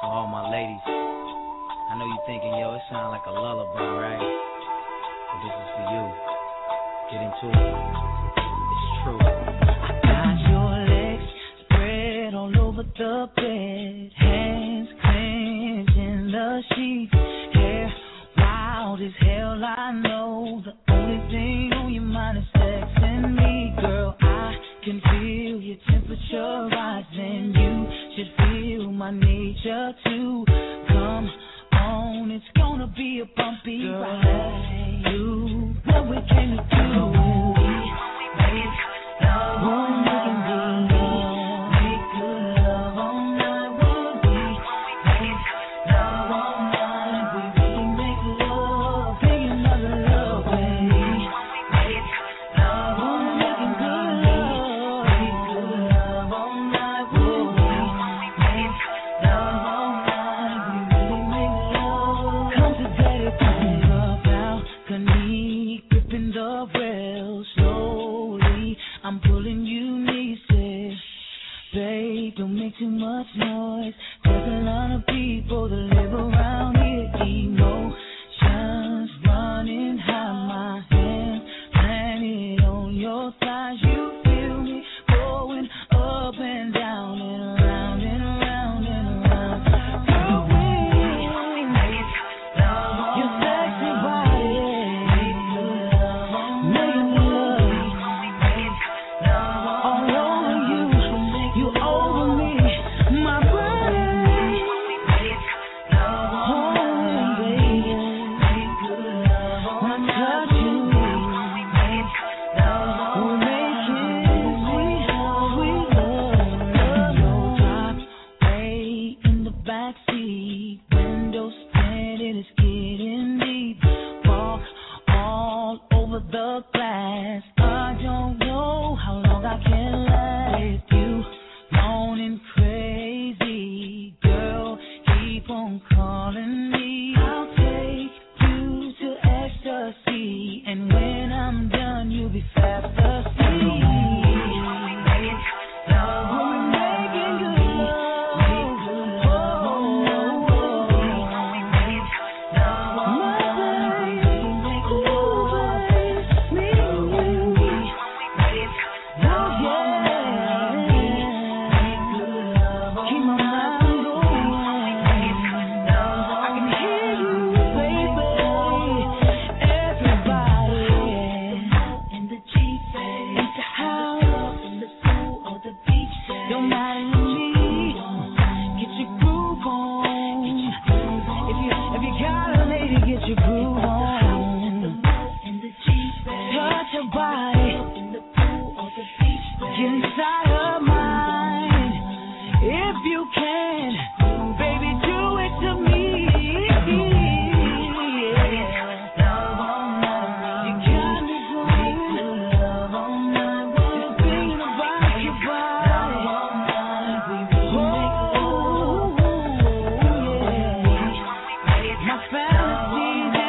Speaker 16: For all my ladies, I know you thinking, yo, it sound like a lullaby, right? But this is for you. Get into it. It's true.
Speaker 11: I got your legs spread all over the bed, hands clenched in the sheets, hair wild as hell. I know the only thing on your mind is sex and me, girl. I can feel your temperature rising. You should feel my nature too. Come on, it's gonna be a bumpy ride. Do what we came to do. Make love all night. Make good love all night. When we make love all night, we really make love. Take another love, baby. Make love all night. Making good love. Make good love all night. When we make love all night, we really make love. Come to daddy, on the balcony, gripping the rail slowly. I'm pulling you nieces. Babe, don't make too much noise. There's a lot of people that live around here. Emotions running high. My hands planted on your thighs. You feel me going up and down and around and around and around. Girl, we make love on your sexy body. Making love all over you. You over me, my baby. Oh, baby. When I touch you, we make it sweet, sweet love. No top, way in the backseat, windows tinted, it's getting deep. Walk all over the glass. I don't know how long I can last with you, moaning crazy. Girl, keep on calling me. I'll take you to ecstasy, and when I'm done, you'll be fast asleep. Love, we're making good love. Make good love all night. My baby, ooh, baby, me and you. Oh, yeah. Keep my mind going. I can hear you, baby. Everybody in the Jeep, at the house, in the pool or the beach. Don't matter to me. Get your groove on. If you if you got a lady, get your groove on. Touch her body. Get inside her mind. If you can, baby, do it to me. Love all night. You got me going. Love all night. Just thinking about your body. Love all night. Oh, yeah. My fantasy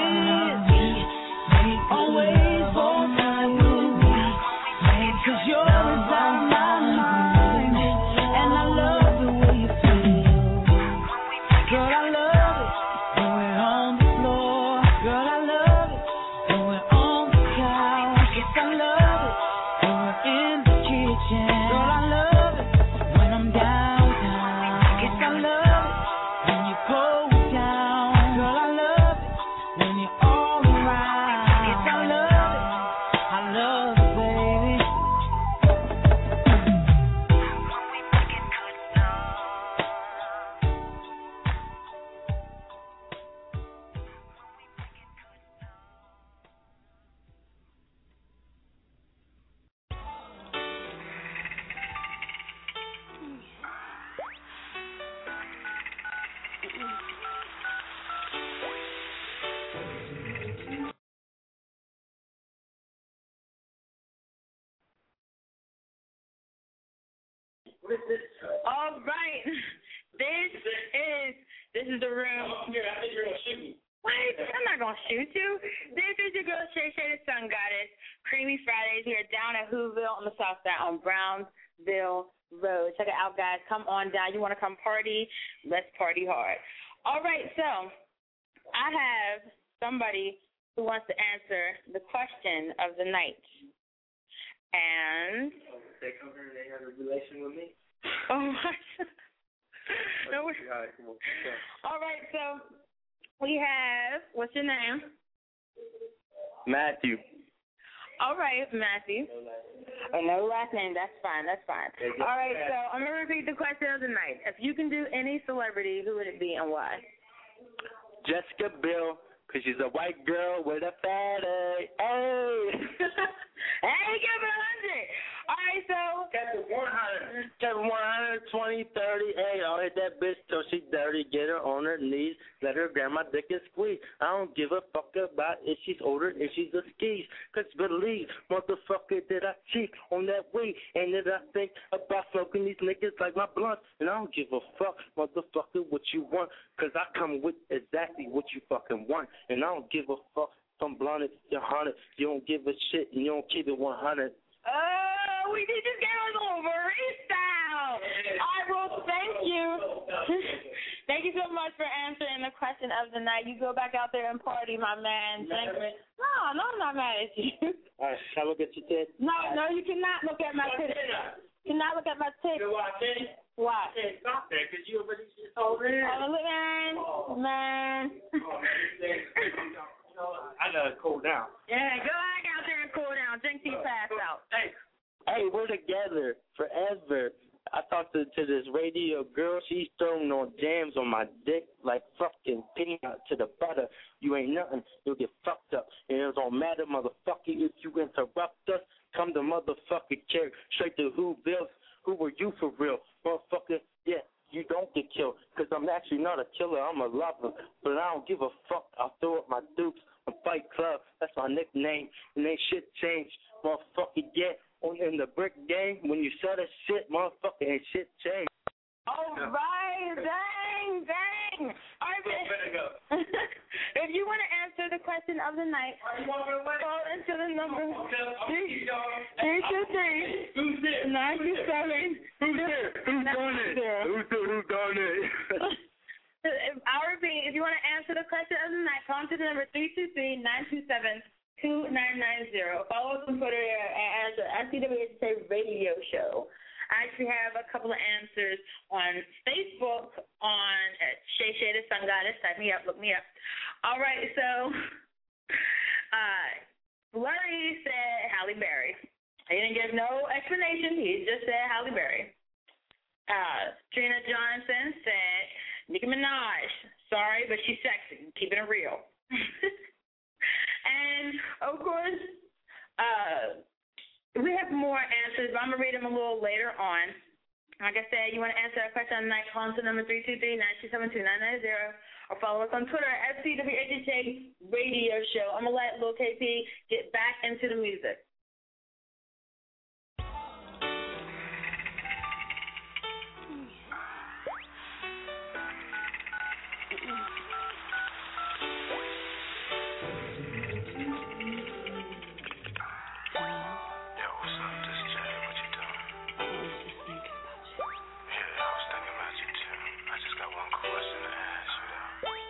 Speaker 11: is always for you. 'Cause you're inside my mind, and I love the way you feel. Girl, I love it when we're on the floor. Girl, I love it when we're on the couch. Yes, I love it when we're in the kitchen. Girl, I love it when I'm downtown. Yes, I love it when you go down. Girl, I love it when you're all around. Yes, I love it. I love it, baby.
Speaker 9: All right. This is this is the room.
Speaker 17: I'm here. I think you're gonna shoot me.
Speaker 9: Wait, I'm not gonna shoot you. This is your girl Shay Shay, the Sun Goddess. Creamy Fridays. We are down at Whoville on the south side on Brownsville Road. Check it out, guys. Come on down. You want to come party? Let's party hard. All right, so I have somebody who wants to answer the question of the night. And
Speaker 17: they come here and they have a relation with me.
Speaker 9: Oh my. No,
Speaker 17: all right, come on.
Speaker 9: All right, so we have, what's your name?
Speaker 17: Matthew.
Speaker 9: All right, Matthew. Oh, no last name. That's fine. That's fine. All right, so I'm going to repeat the question of the night. If you can do any celebrity, who would it be and why?
Speaker 17: Jessica Biel, because she's a white girl with a fatty. Hey!
Speaker 9: Hey, give it a hundred. All right, so.
Speaker 17: Kept it one hundred. Kept it one hundred, twenty, thirty. Hey, I'll hit that bitch till she dirty. Get her on her knees. Let her grab my dick and squeeze. I don't give a fuck about if she's older, if she's a skis. Cause believe, motherfucker, that I cheat on that weed. And that I think about smoking these niggas like my blunt. And I don't give a fuck, motherfucker, what you want. Cause I come with exactly what you fucking want. And I don't give a fuck. Some blunted, you're haunted. You don't give a shit and you don't keep it one hundred.
Speaker 9: Oh, we did just get us over style. I will thank you. Thank you so much for answering the question of the night. You go back out there and party, my man. Thank you. No, no, I'm not mad at you.
Speaker 17: All right, can I look at your tits?
Speaker 9: No, no, you cannot look at my tits. You cannot look at my tits.
Speaker 17: You know why I can't?
Speaker 9: Why?
Speaker 17: I can't stop that because you already just over here.
Speaker 9: Oh, look, man.
Speaker 17: Oh.
Speaker 9: Man.
Speaker 17: Oh, I gotta cool down.
Speaker 9: Yeah, go back out there and cool down. Drink till you pass out.
Speaker 17: Hey, hey, we're together forever. I talked to, to this radio girl. She's throwing on jams on my dick like fucking peanut to the butter. You ain't nothing. You'll get fucked up. And it don't matter, motherfucker, if you interrupt us. Come to motherfucking chair straight to who built. Who were you for real? Motherfucker, yeah. You don't get killed, because I'm actually not a killer, I'm a lover, but I don't give a fuck, I'll throw up my dukes and Fight Club, that's my nickname, and ain't shit changed, motherfucker, yeah, on in the brick game, when you sell that shit, motherfucker, ain't shit changed.
Speaker 9: All right, dang, dang. All right, go. If you want to answer the question of the night, call into the number three two three nine two seven.
Speaker 17: Who's there? Who's doing it? Who's who's doing it?
Speaker 9: I'll repeat. If you want to answer the question of the night, call into the number three two three nine two seven two nine nine zero. Follow us on Twitter at the S C W H K Radio Show. I actually have a couple of answers on Facebook on uh, Shay Shay the Sun Goddess. Type me up, look me up. All right, so uh, Larry said Halle Berry. He didn't give no explanation. He just said Halle Berry. Uh, Trina Johnson said Nicki Minaj. Sorry, but she's sexy. Keeping it real. And, of course, uh, we have more answers, but I'm going to read them a little later on. Like I said, you want to answer that question on the night, call into number three two three nine two seven two nine nine zero or follow us on Twitter at S C W H H A Radio Show. I'm going to let Lil K P get back into the music.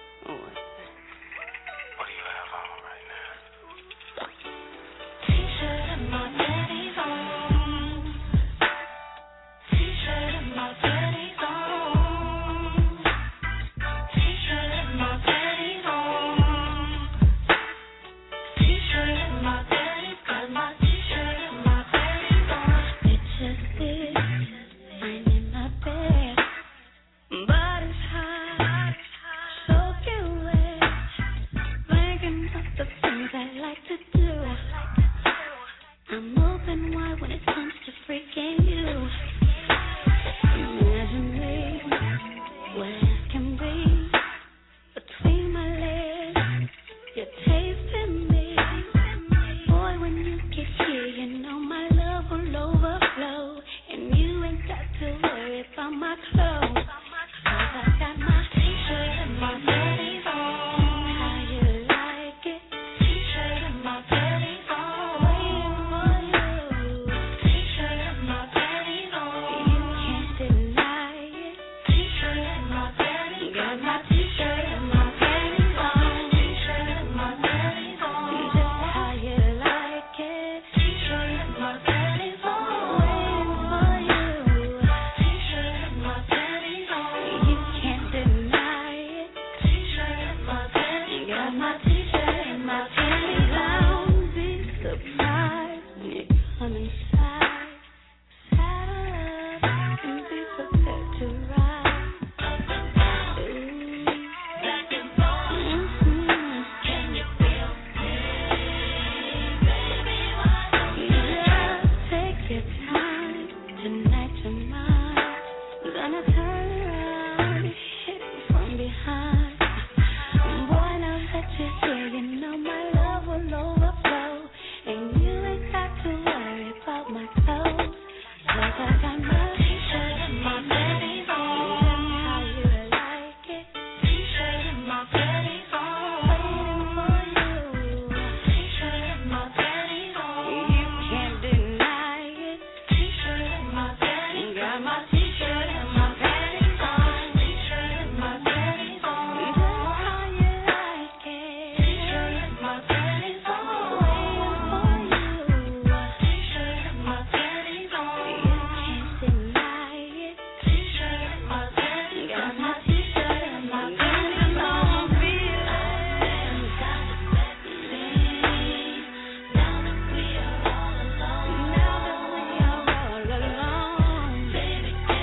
Speaker 6: T-shirt tonight, tonight. Gonna turn around, hit from behind. Boy, now that you're here, you know my love will overflow. And you ain't got to worry about my clothes. 'Cause I got my t-shirt and my panties on. How you like it? T-shirt and my panties on. Waiting for you. T-shirt and my panties on. You can't deny it. T-shirt and my panties. Got my t-shirt and my panties on. T-shirt and my panties on. Just how you like it. T-shirt and my panties on. Waiting for you. T-shirt and my panties on. You can't deny it. T-shirt and my panties. Got my t-shirt and my panties on. Feeling got the vaccine. Now that we are all alone. Now that we are all alone. Baby,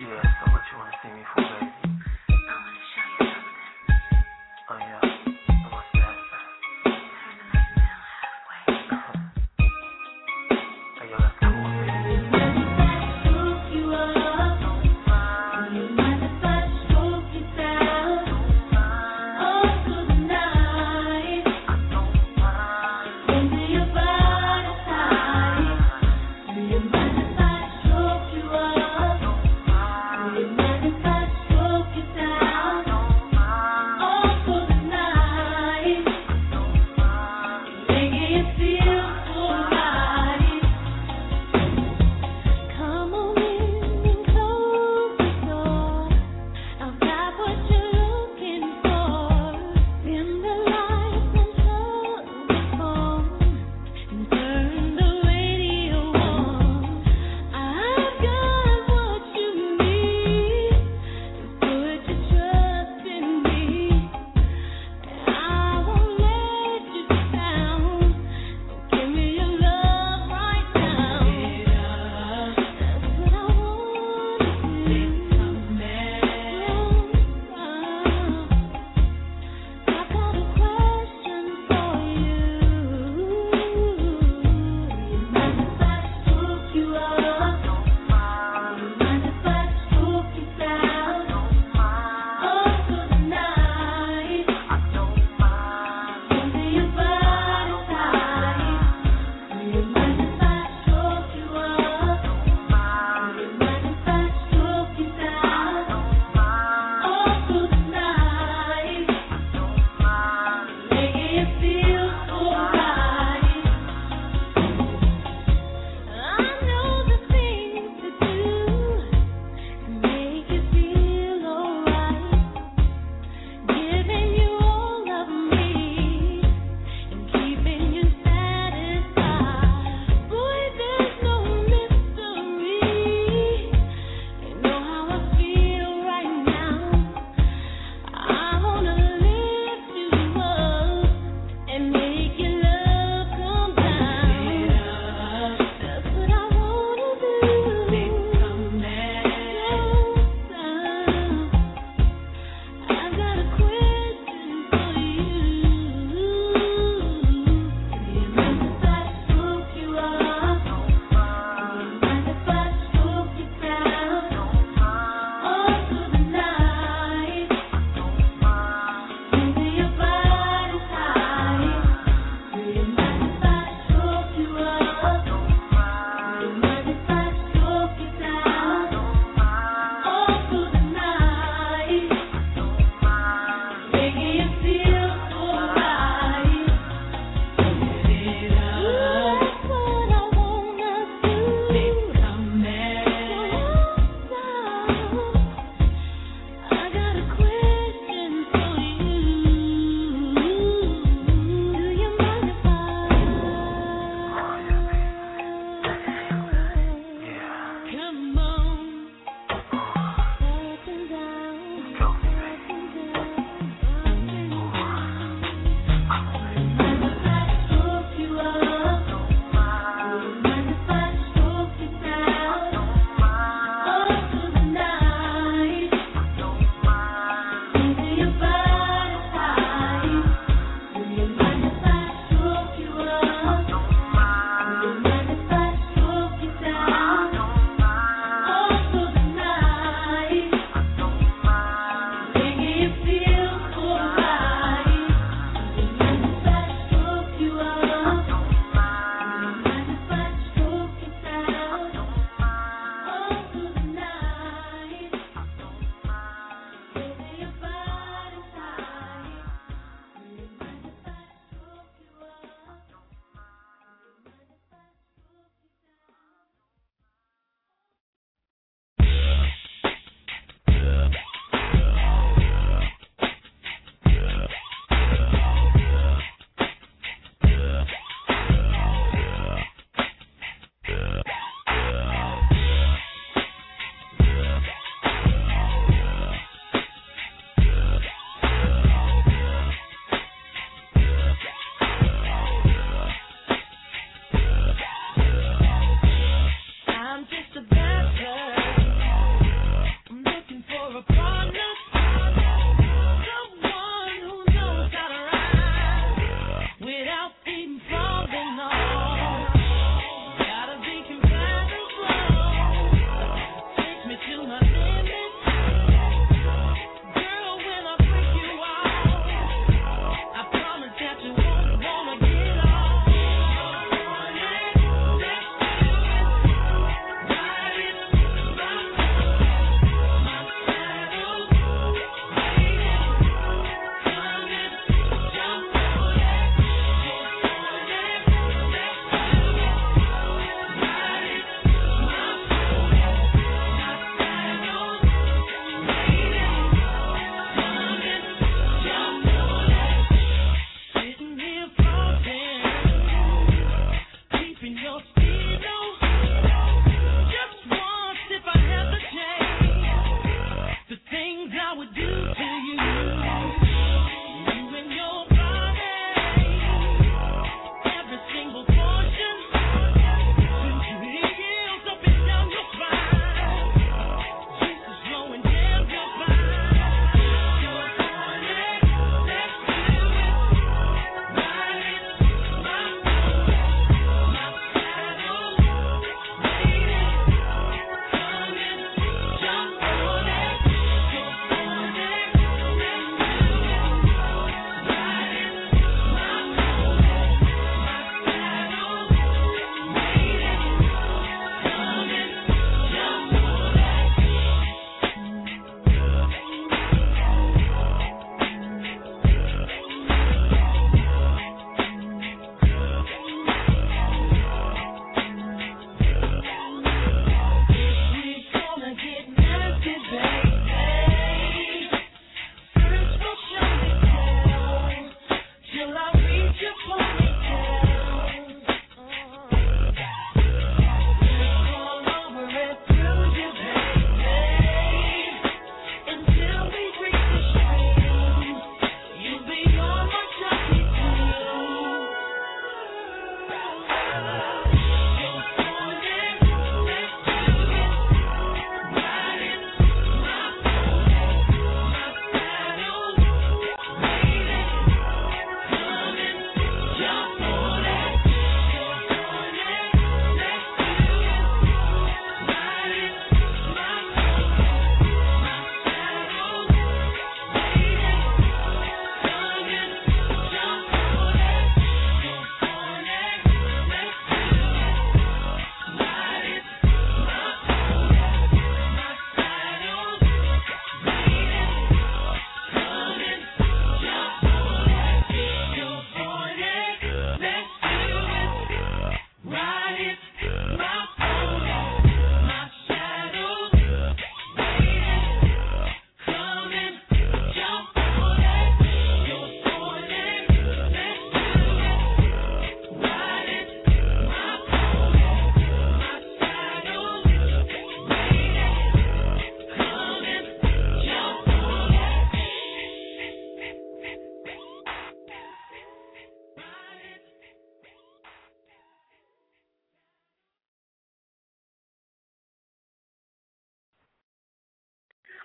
Speaker 18: Yeah, so what you wanna see me for, baby?
Speaker 6: I wanna show you something.
Speaker 18: Oh yeah, what's that? Hey yo, that's cool, baby.
Speaker 6: Stroke you up. Do you mind if I stroke you down? All through the night. Into your body tight. Do you mind if I stroke you up? Do you mind if I stroke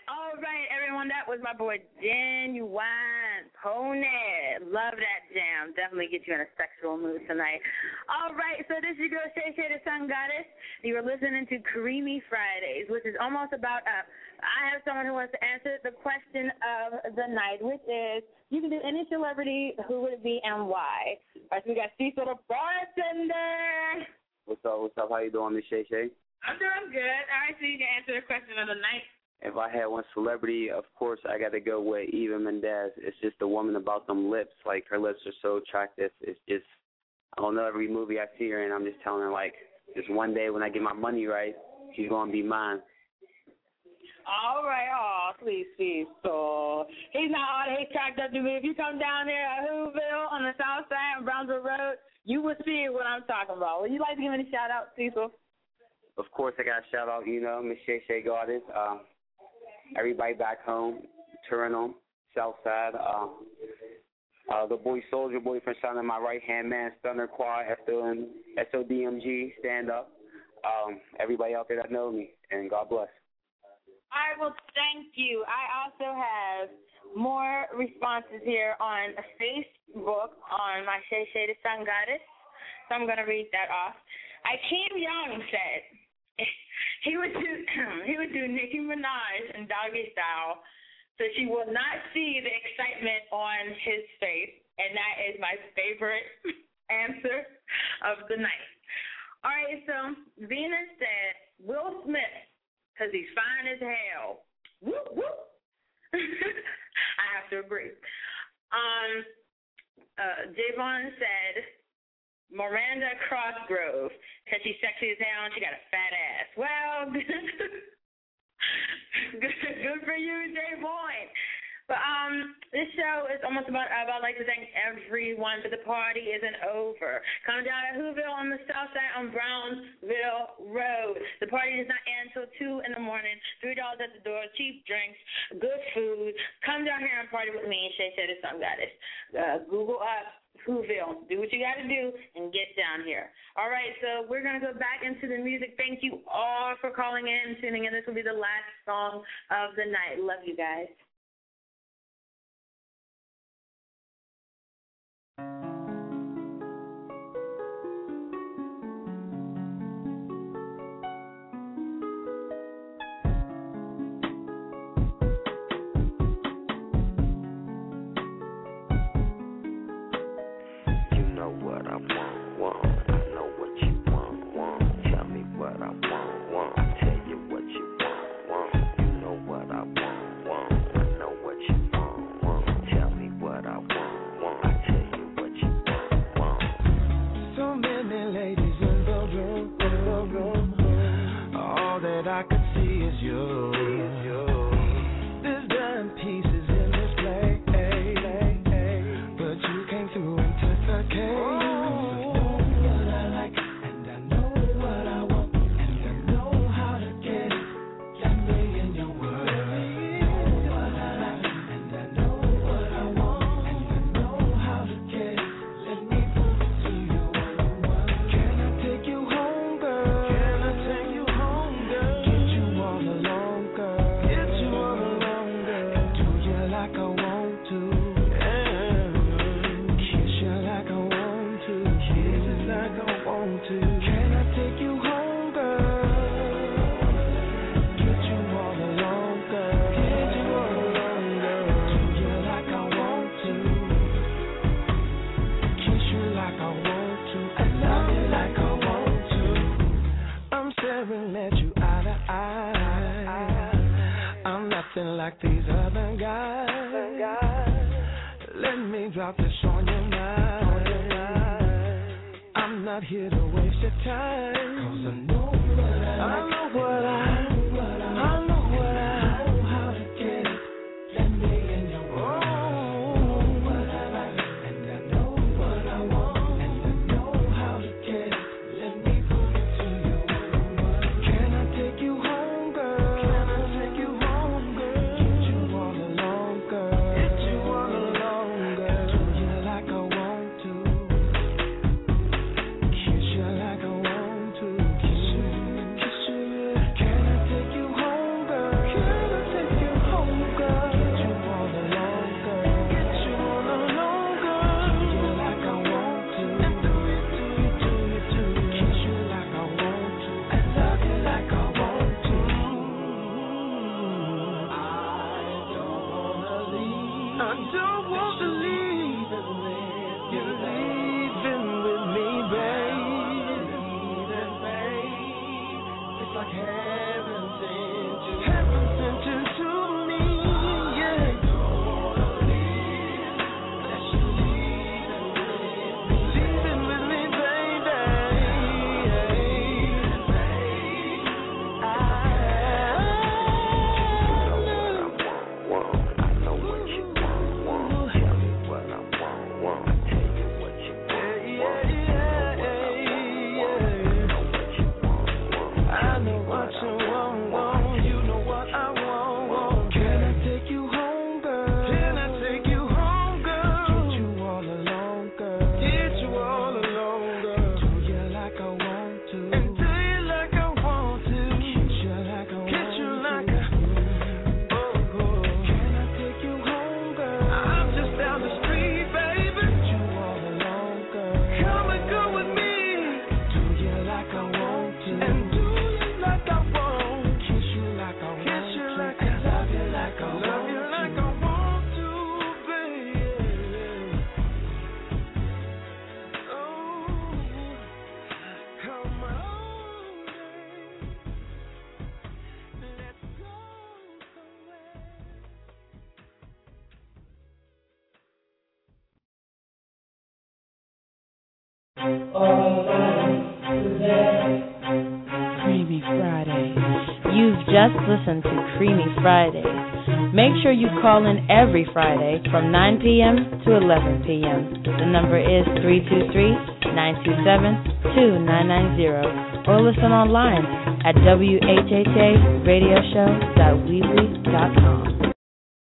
Speaker 9: All right, everyone, that was my boy Genuine Pony. Love that jam. Definitely get you in a sexual mood tonight. All right, so this is your girl Shay Shay, the Sun Goddess. You are listening to Creamy Fridays, which is almost about up. I have someone who wants to answer the question of the night, which is, you can do any celebrity, who would it be and why? All right, so we got Cecil the bartender.
Speaker 19: What's up, what's up? How you doing, Miss Shay Shay?
Speaker 9: I'm doing good. All right, so you can answer the question of the night.
Speaker 19: If I had one celebrity, of course, I got to go with Eva Mendes. It's just the woman about them lips. Like, her lips are so attractive. It's just, I don't know, every movie I see her in, I'm just telling her, like, just one day when I get my money right, she's going to be mine.
Speaker 9: All right, oh, please, please. So, he's not all that he's cracked up to me. If you come down here at Whoville on the south side of Brownsville Road, you will see what I'm talking about. Would you like to give me a shout-out, Cecil?
Speaker 19: Of course, I got to shout out, you know, Miss Shay Shay Goddess. Um, everybody back home, Toronto, Southside. Uh, uh, the boy Soldier Boy from China, my right-hand man, Stunner Quad, S O D M G, stand up. Um, everybody out there that knows me, and God bless.
Speaker 9: All right, well, thank you. I also have more responses here on Facebook on my Shay Shay the Sun Goddess, so I'm going to read that off. Akeem Young said he would do he would do Nicki Minaj in Doggy Style, so she will not see the excitement on his face, and that is my favorite answer of the night. All right, so Venus said Will Smith, because he's fine as hell. Whoop, whoop. I have to agree. Um, uh, Javon said Miranda Crossgrove, because she's sexy as hell and she got a fat ass. Well, good, good for you, Javon. But um, this show is almost about up. I'd like to thank everyone, but the party isn't over. Come down to Whoville on the south side on Brownsville Road. The party does not end until two in the morning. three dollars at the door, cheap drinks, good food. Come down here and party with me, Shay Shay the Sun Goddess. Uh, Google up Whoville. Do what you got to do and get down here. All right, so we're going to go back into the music. Thank you all for calling in and tuning in. This will be the last song of the night. Love you guys.
Speaker 2: Can I I don't want to leave unless you're leaving with me, babe. Leaving, babe. It's like heaven sent you. Heaven sent you to me, yeah. I don't wanna leave unless you're leaving with me. Leaving with me, baby. Leaving, babe.
Speaker 3: Creamy Friday. You've just listened to Creamy Fridays. Make sure you call in every Friday from nine p.m. to eleven p.m. The number is three two three, nine two seven, two nine nine zero or listen online at w h h a radio show dot weebly dot com.